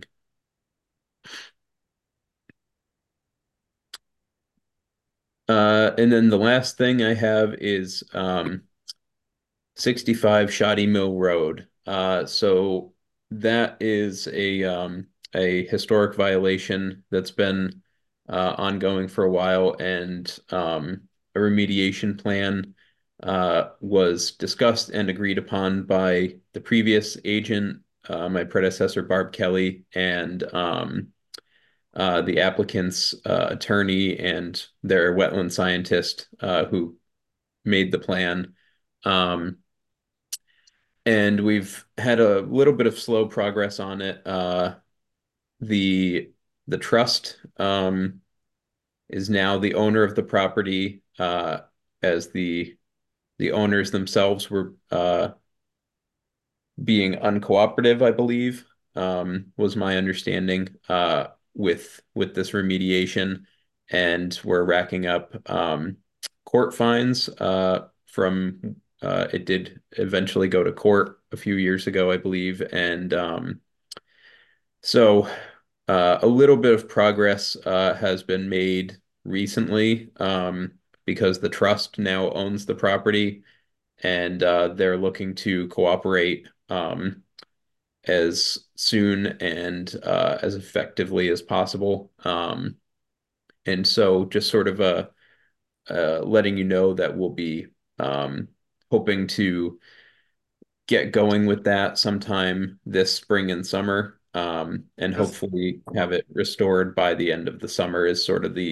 Uh, and then the last thing I have is um, sixty-five Shoddy Mill Road. Uh, so that is a um, a historic violation that's been uh, ongoing for a while, and um, a remediation plan uh, was discussed and agreed upon by the previous agent, uh, my predecessor Barb Kelly, and um, uh, the applicant's uh, attorney and their wetland scientist uh, who made the plan. Um, and we've had a little bit of slow progress on it. Uh, the the trust um, is now the owner of the property, uh, as the the owners themselves were uh, being uncooperative, I believe, um, was my understanding uh, with with this remediation, and we're racking up um, court fines uh, from uh, it did eventually go to court a few years ago, I believe, and um, so uh, a little bit of progress uh, has been made recently um, because the trust now owns the property and uh, they're looking to cooperate um, as soon and uh, as effectively as possible. Um, and so just sort of uh, uh, letting you know that we'll be um, hoping to get going with that sometime this spring and summer, um, and Is, hopefully have it restored by the end of the summer is sort of the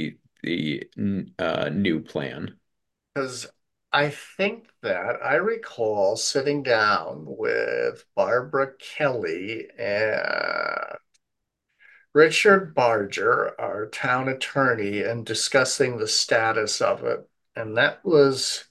the uh, new plan. Because I think that I recall sitting down with Barbara Kelly and Richard Barger, our town attorney, and discussing the status of it. And that was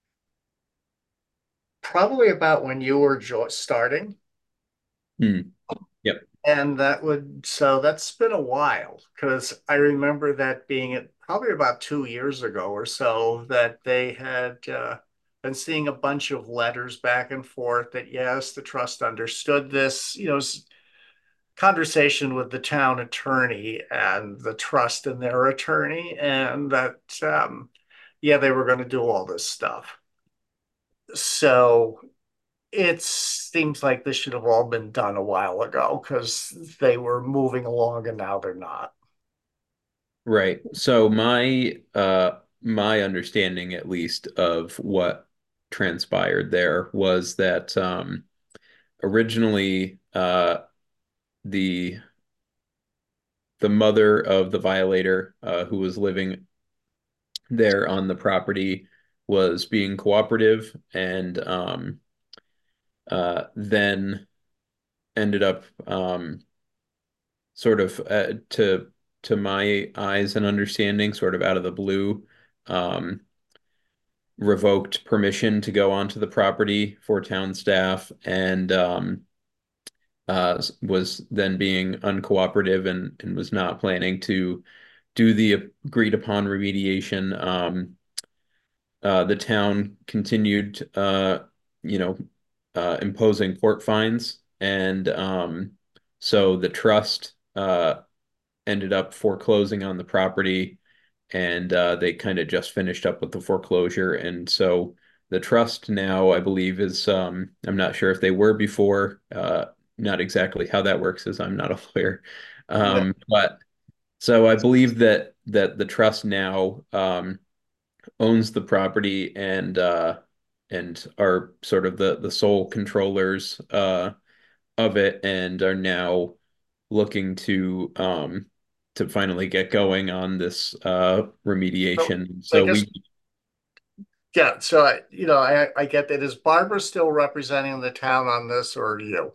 probably about when you were starting. Hmm. Yep. And that would, so that's been a while because I remember that being it probably about two years ago or so that they had uh, been seeing a bunch of letters back and forth that yes, the trust understood this, you know, conversation with the town attorney and the trust and their attorney, and that um, yeah, they were going to do all this stuff. So it seems like this should have all been done a while ago because they were moving along and now they're not. Right. So my uh my understanding at least of what transpired there was that um originally uh the the mother of the violator uh who was living there on the property was being cooperative and um uh then ended up um sort of uh, to to my eyes and understanding sort of out of the blue um revoked permission to go onto the property for town staff and um, uh, was then being uncooperative and, and was not planning to do the agreed upon remediation. Um, uh, the town continued, uh, you know, uh, imposing court fines. And um, so the trust uh, ended up foreclosing on the property and uh, they kind of just finished up with the foreclosure. And so the trust now, I believe, is um, I'm not sure if they were before, uh, not exactly how that works, as I'm not a lawyer. Yeah. Um, but so I believe that that the trust now um, owns the property and uh, and are sort of the the sole controllers uh, of it, and are now looking to um, to finally get going on this uh, So remediation. I So guess, we, yeah, so I, you know, I, I get that. Is Barbara still representing the town on this or you?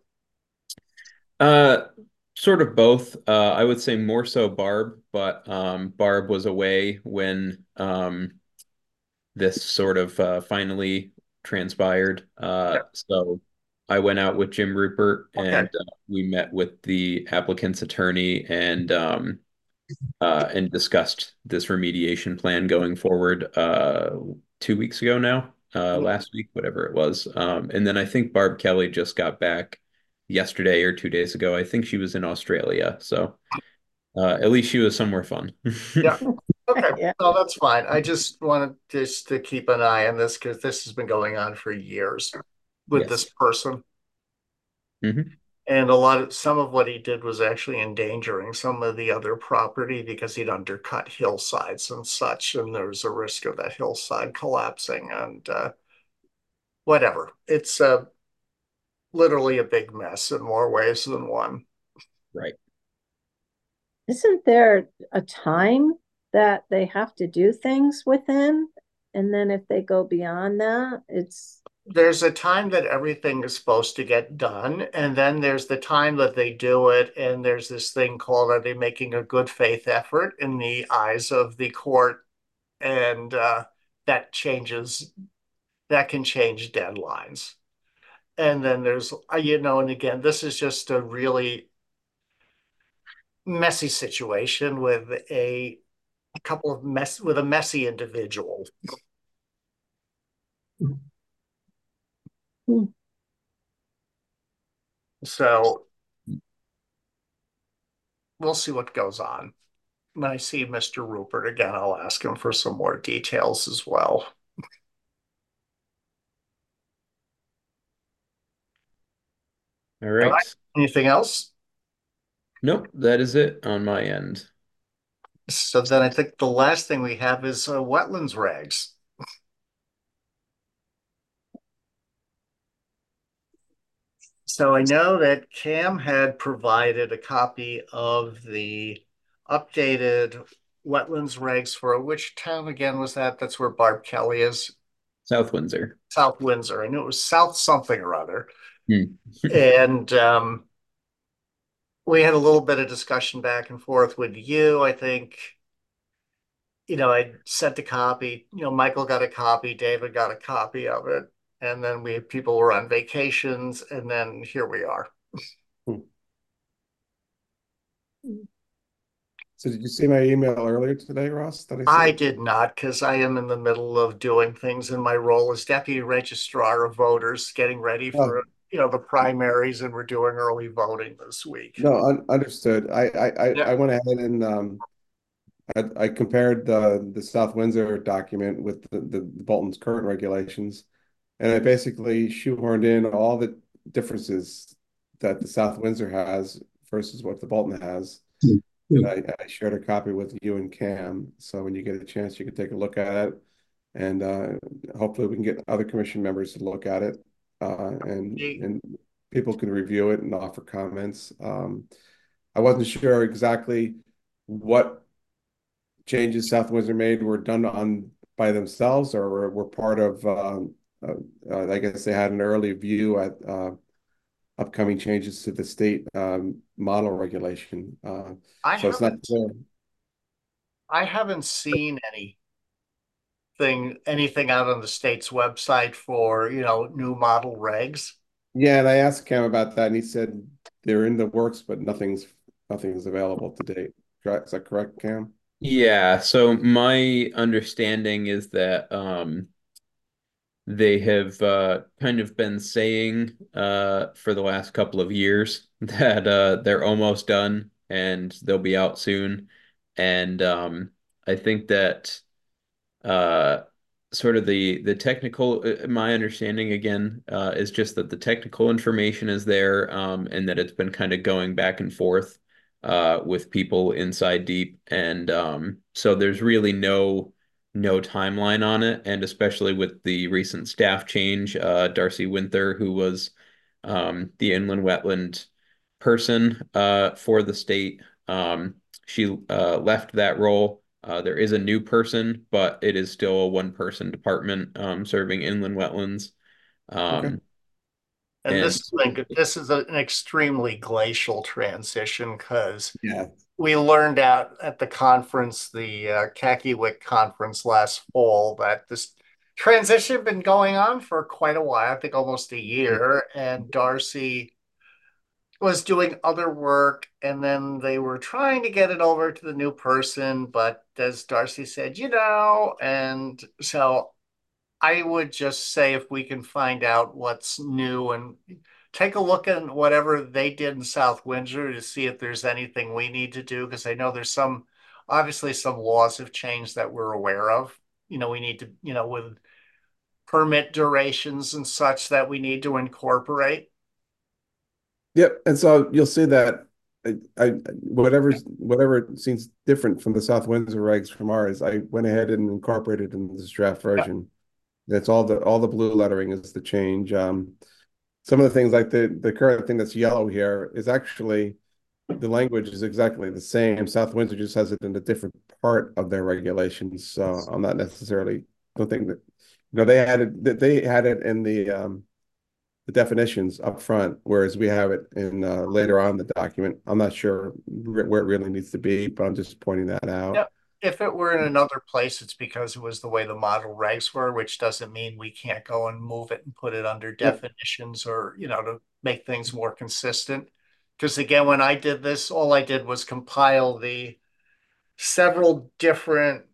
uh, sort of both. Uh, I would say more so Barb, but um, Barb was away when um, this sort of uh, finally transpired. Uh, Yeah. so I went out with Jim Rupert Okay. and uh, we met with the applicant's attorney and um, uh, and discussed this remediation plan going forward uh, two weeks ago now, uh, Mhm. last week, whatever it was. Um, and then I think Barb Kelly just got back yesterday or two days ago. I think she was in Australia. So uh, at least she was somewhere fun. Yeah. Okay. Yeah. No, that's fine. I just wanted just to keep an eye on this because this has been going on for years with Yes. this person. Hmm. And a lot of some of what he did was actually endangering some of the other property because he'd undercut hillsides and such, and there was a risk of that hillside collapsing and uh, whatever. It's uh, literally a big mess in more ways than one. Right. Isn't there a time that they have to do things within? And then if they go beyond that, it's, There's a time that everything is supposed to get done, and then there's the time that they do it, and there's this thing called are they making a good faith effort in the eyes of the court, and uh, that changes that can change deadlines. And then there's, uh, you know, and again, this is just a really messy situation with a, a couple of mess with a messy individual. hmm, So we'll see what goes on. When I see Mister Rupert again, I'll ask him for some more details as well. All All right. right. Anything else? Nope, that is it on my end. So then I think the last thing we have is uh, wetlands regs. So I know that Cam had provided a copy of the updated wetlands regs for which town again was that? That's where Barb Kelly is. South Windsor. South Windsor. I knew it was South something or other. Hmm. And um, we had a little bit of discussion back and forth with you. I think, you know, I sent a copy, you know, Michael got a copy, David got a copy of it. And then we people were on vacations, and then here we are. Hmm. So did you see my email earlier today, Ross, that I I sent? did not, because I am in the middle of doing things in my role as deputy registrar of voters, getting ready for, Oh, you know, the primaries, and we're doing early voting this week. no, un understood. I, I, I, Yeah. I went ahead and um, I, I compared the the South Windsor document with the, the Bolton's current regulations, and I basically shoehorned in all the differences that the South Windsor has versus what the Bolton has. Hmm. I, I shared a copy with you and Cam, so when you get a chance, you can take a look at it, and uh, hopefully we can get other commission members to look at it, uh, and The- and people can review it and offer comments. Um, I wasn't sure exactly what changes South Windsor made were done on by themselves or were, were part of. Um, uh, uh, I guess they had an early view at uh, upcoming changes to the state um, model regulation. Uh, I so it's not haven't, clear. I haven't seen anything, anything out on the state's website for, you know, new model regs. Yeah, and I asked Cam about that, and he said they're in the works, but nothing's nothing's available to date. Correct? Is that correct, Cam? Yeah, so my understanding is that um, they have uh, kind of been saying uh, for the last couple of years that uh, they're almost done and they'll be out soon. And um, I think that uh, sort of the the technical, uh, my understanding again uh, is just that the technical information is there, um, and that it's been kind of going back and forth uh, with people inside deep, and um, so there's really no no timeline on it, and especially with the recent staff change, uh, Darcy Winther, who was um, the inland wetland person uh, for the state, um, she uh, left that role. Uh, there is a new person, but it is still a one-person department um, serving inland wetlands. Okay. Um, And and this has been, this is an extremely glacial transition because Yeah. we learned out at the conference, the uh, Kakiewicz conference last fall, that this transition had been going on for quite a while, I think almost a year. And Darcy was doing other work, and then they were trying to get it over to the new person. But as Darcy said, you know, and so I would just say if we can find out what's new and take a look at whatever they did in South Windsor to see if there's anything we need to do, because I know there's some, obviously some laws have changed that we're aware of. You know, we need to, you know, with permit durations and such that we need to incorporate. Yep. And so you'll see that I, I whatever whatever seems different from the South Windsor regs from ours, I went ahead and incorporated in this draft Yeah. version. That's all the all the blue lettering is the change. Um, some of the things like the the current thing that's yellow here is actually the language is exactly the same. South Windsor just has it in a different part of their regulations. So I'm not necessarily don't think that you know they had it they had it in the um the definitions up front, whereas we have it in uh, later on in the document. I'm not sure where it really needs to be, but I'm just pointing that Yeah. out. If it were in another place, it's because it was the way the model regs were, which doesn't mean we can't go and move it and put it under Yep. definitions or, you know, to make things more consistent. Because again, when I did this, all I did was compile the several different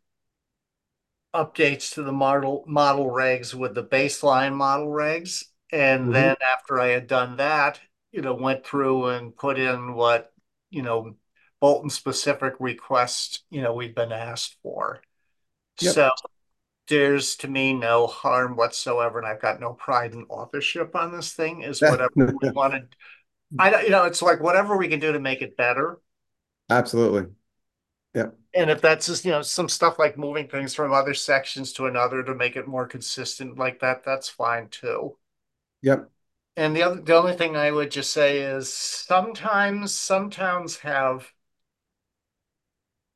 updates to the model model regs with the baseline model regs. And Mhm. then after I had done that, you know, went through and put in what, you know, Bolton specific requests, you know, we've been asked for. Yep. So there's to me no harm whatsoever, and I've got no pride in authorship on this thing. Is whatever we wanted. I don't, you know, it's like whatever we can do to make it better. Absolutely. Yep. And if that's just, you know, some stuff like moving things from other sections to another to make it more consistent like that, that's fine too. Yep. And the other, the only thing I would just say is sometimes some towns have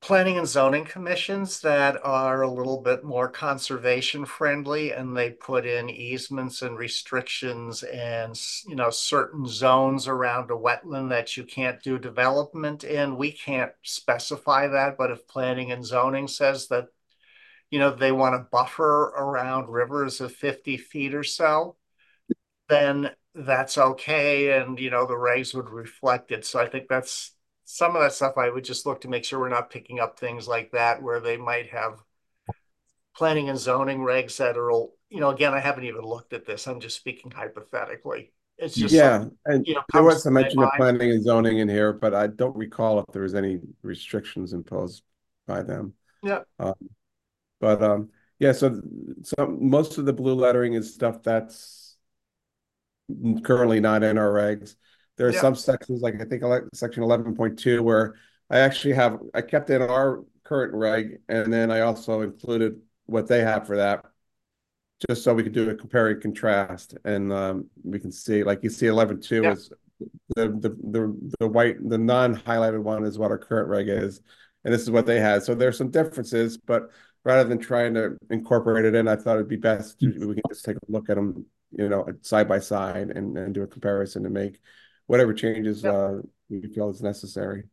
planning and zoning commissions that are a little bit more conservation friendly, and they put in easements and restrictions and, you know, certain zones around a wetland that you can't do development in. We can't specify that, but if planning and zoning says that, you know, they want to buffer around rivers of fifty feet or so, then that's okay. And, you know, the regs would reflect it. So I think that's some of that stuff I would just look to make sure we're not picking up things like that where they might have planning and zoning regs that are, you know, again, I haven't even looked at this. I'm just speaking hypothetically. It's just Yeah, something, and you know, there comes was to some my mention of mind. planning and zoning in here, but I don't recall if there was any restrictions imposed by them. Yeah. Um, but um, yeah, so so most of the blue lettering is stuff that's currently not in our regs. There are Yeah. some sections, like I think ele- section eleven point two, where I actually have I kept in our current reg, and then I also included what they have for that, just so we could do a compare and contrast, and um, we can see, like you see, eleven two Yeah. is the the the the white, the non-highlighted one is what our current reg is, and this is what they had. So there's some differences, but rather than trying to incorporate it in, I thought it'd be best to, we can just take a look at them, you know, side by side, and and do a comparison and make whatever changes Yeah. uh, we feel is necessary.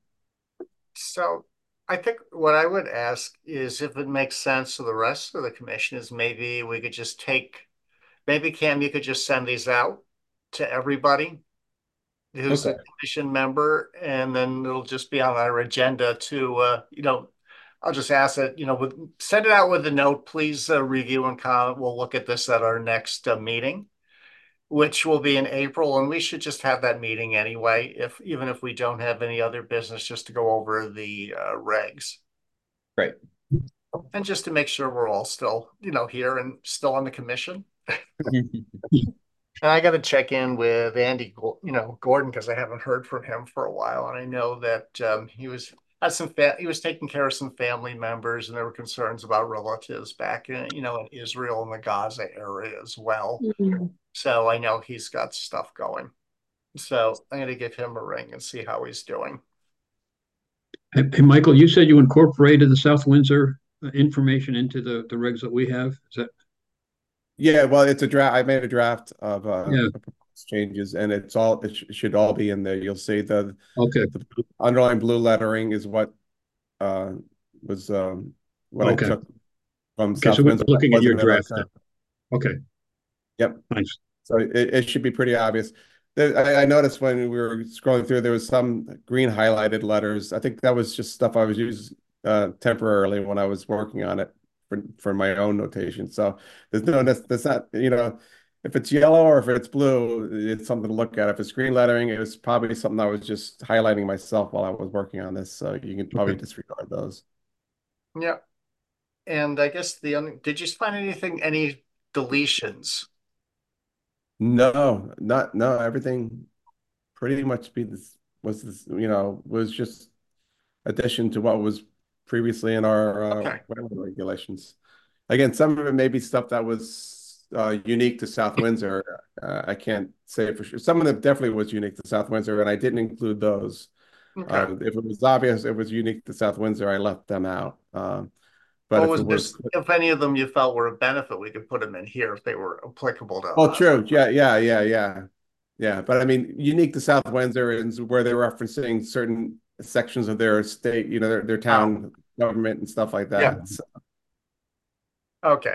So I think what I would ask is if it makes sense to the rest of the commission is maybe we could just take, maybe Cam, you could just send these out to everybody who's Okay. a commission member, and then it'll just be on our agenda to, uh, you know, I'll just ask it, you know, with, send it out with a note, please uh, review and comment. We'll look at this at our next uh, meeting, which will be in April, and we should just have that meeting anyway, if even if we don't have any other business, just to go over the uh, regs. Right. And just to make sure we're all still, you know, here and still on the commission. And I got to check in with Andy, you know, Gordon, because I haven't heard from him for a while, and I know that um, he was had some fa- he was taking care of some family members, and there were concerns about relatives back in, you know, in Israel and the Gaza area as well. Mhm. So I know he's got stuff going. So I'm going to give him a ring and see how he's doing. Hey, hey, Michael, you said you incorporated the South Windsor uh, information into the, the regs that we have. Is that, Yeah, well, it's a draft. I made a draft of uh, Yeah. proposed changes, and it's all it, sh- should all be in there. You'll see the okay, the underlying blue lettering is what uh was um what I Okay. took from okay, so South we're Windsor. looking at your Wasn't in our draft then. town. Okay, Yep. thanks. So it, it should be pretty obvious. There, I, I noticed when we were scrolling through, there was some green highlighted letters. I think that was just stuff I was using uh, temporarily when I was working on it for, for my own notation. So there's no, that's, that's not, you know, if it's yellow or if it's blue, it's something to look at. If it's green lettering, it was probably something I was just highlighting myself while I was working on this. So you can probably Okay. disregard those. Yeah. And I guess the only, did you find anything, any deletions? No, not, no, everything pretty much be this was this, you know, was just addition to what was previously in our uh, Okay. wetland regulations. Again, some of it may be stuff that was uh, unique to South Windsor. Uh, I can't say for sure. Some of them definitely was unique to South Windsor, and I didn't include those. Okay. Um, if it was obvious it was unique to South Windsor, I left them out. Um, but Well, if was it this, was, if any of them you felt were a benefit, we could put them in here if they were applicable to oh, us. true, yeah, yeah, yeah, yeah, yeah. But I mean, unique to South Windsor is where they're referencing certain sections of their state, you know, their their town government and stuff like Yeah. that. So, Okay.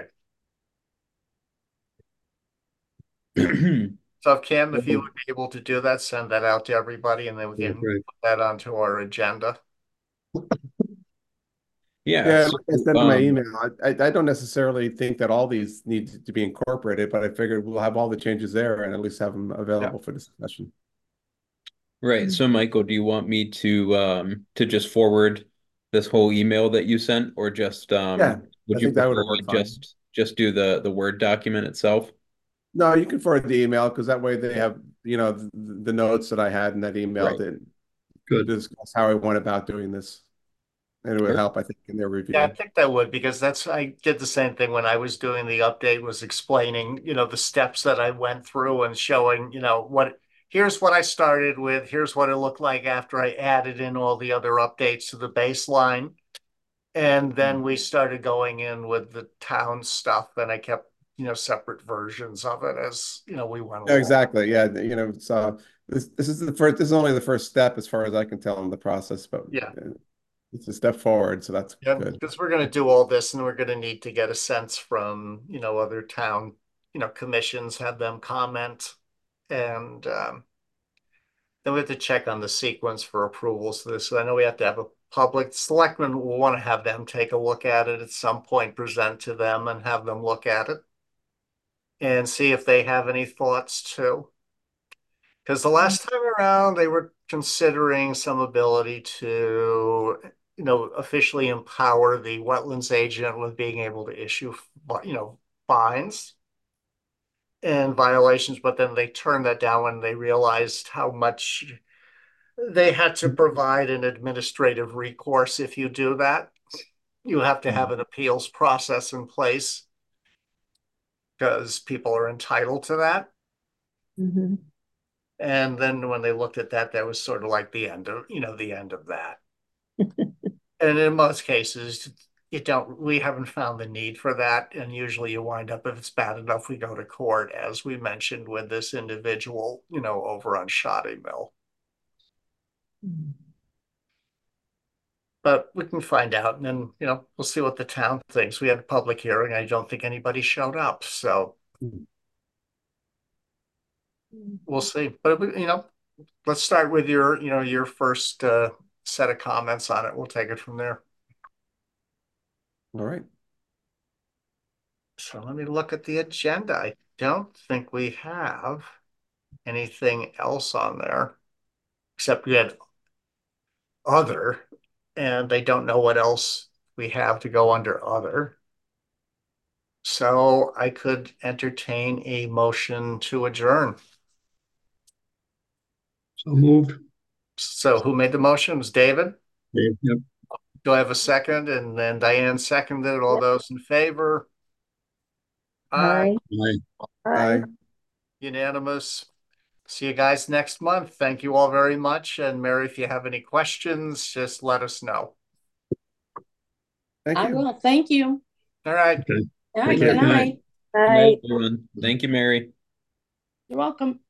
So if Cam, if you would be able to do that, send that out to everybody, and then we Yeah, can great. put that onto our agenda. Yeah. yeah, So, like I said in my um, email, I, I don't necessarily think that all these need to be incorporated, but I figured we'll have all the changes there and at least have them available for discussion. right. So Michael, do you want me to um to just forward this whole email that you sent, or just um Yeah, would I you think that would prefer work we fine. just just do the the Word document itself? No, you can forward the email because that way they have, you know, the, the notes that I had in that email Right. that Good. discuss how I went about doing this. And it would help, I think, in their review. Yeah, I think that would, because that's, I did the same thing when I was doing the update, was explaining, you know, the steps that I went through and showing, you know, what, here's what I started with, here's what it looked like after I added in all the other updates to the baseline. And then we started going in with the town stuff, and I kept, you know, separate versions of it as, you know, we went Yeah, along. exactly. Yeah, you know, so this this is the first. This is only the first step, as far as I can tell, in the process. But Yeah. uh, it's a step forward, so that's Yeah, good. because we're gonna do all this, and we're gonna need to get a sense from, you know, other town, you know, commissions, have them comment. And um, then we have to check on the sequence for approvals to this. So I know we have to have a public selectmen will want to have them take a look at it at some point, present to them and have them look at it and see if they have any thoughts too. Because the last time around, they were considering some ability to, you know, officially empower the wetlands agent with being able to issue, you know, fines and violations, but then they turned that down when they realized how much they had to provide an administrative recourse if you do that. You have to have an appeals process in place because people are entitled to that. Mhm. And then when they looked at that, that was sort of like the end of, you know, the end of that. And in most cases, you don't, we haven't found the need for that. And usually you wind up, if it's bad enough, we go to court, as we mentioned with this individual, you know, over on Shoddy Mill. But we can find out, and then, you know, we'll see what the town thinks. We had a public hearing. I don't think anybody showed up, so we'll see. But, you know, let's start with your, you know, your first uh, set of comments on it. We'll take it from there. All right. So let me look at the agenda. I don't think we have anything else on there, except we had other, and I don't know what else we have to go under other. So I could entertain a motion to adjourn. So moved. So who made the motion? It was David? Dave, yep. Do I have a second? And then Diane seconded. All those in favor? Aye. Aye. Aye. Aye. Bye. Unanimous. See you guys next month. Thank you all very much. And Mary, if you have any questions, just let us know. Thank I you. will. Thank you. All right. Okay. All right. care. Good Good night. night. Good Aye. night, everyone. Thank you, Mary. You're welcome.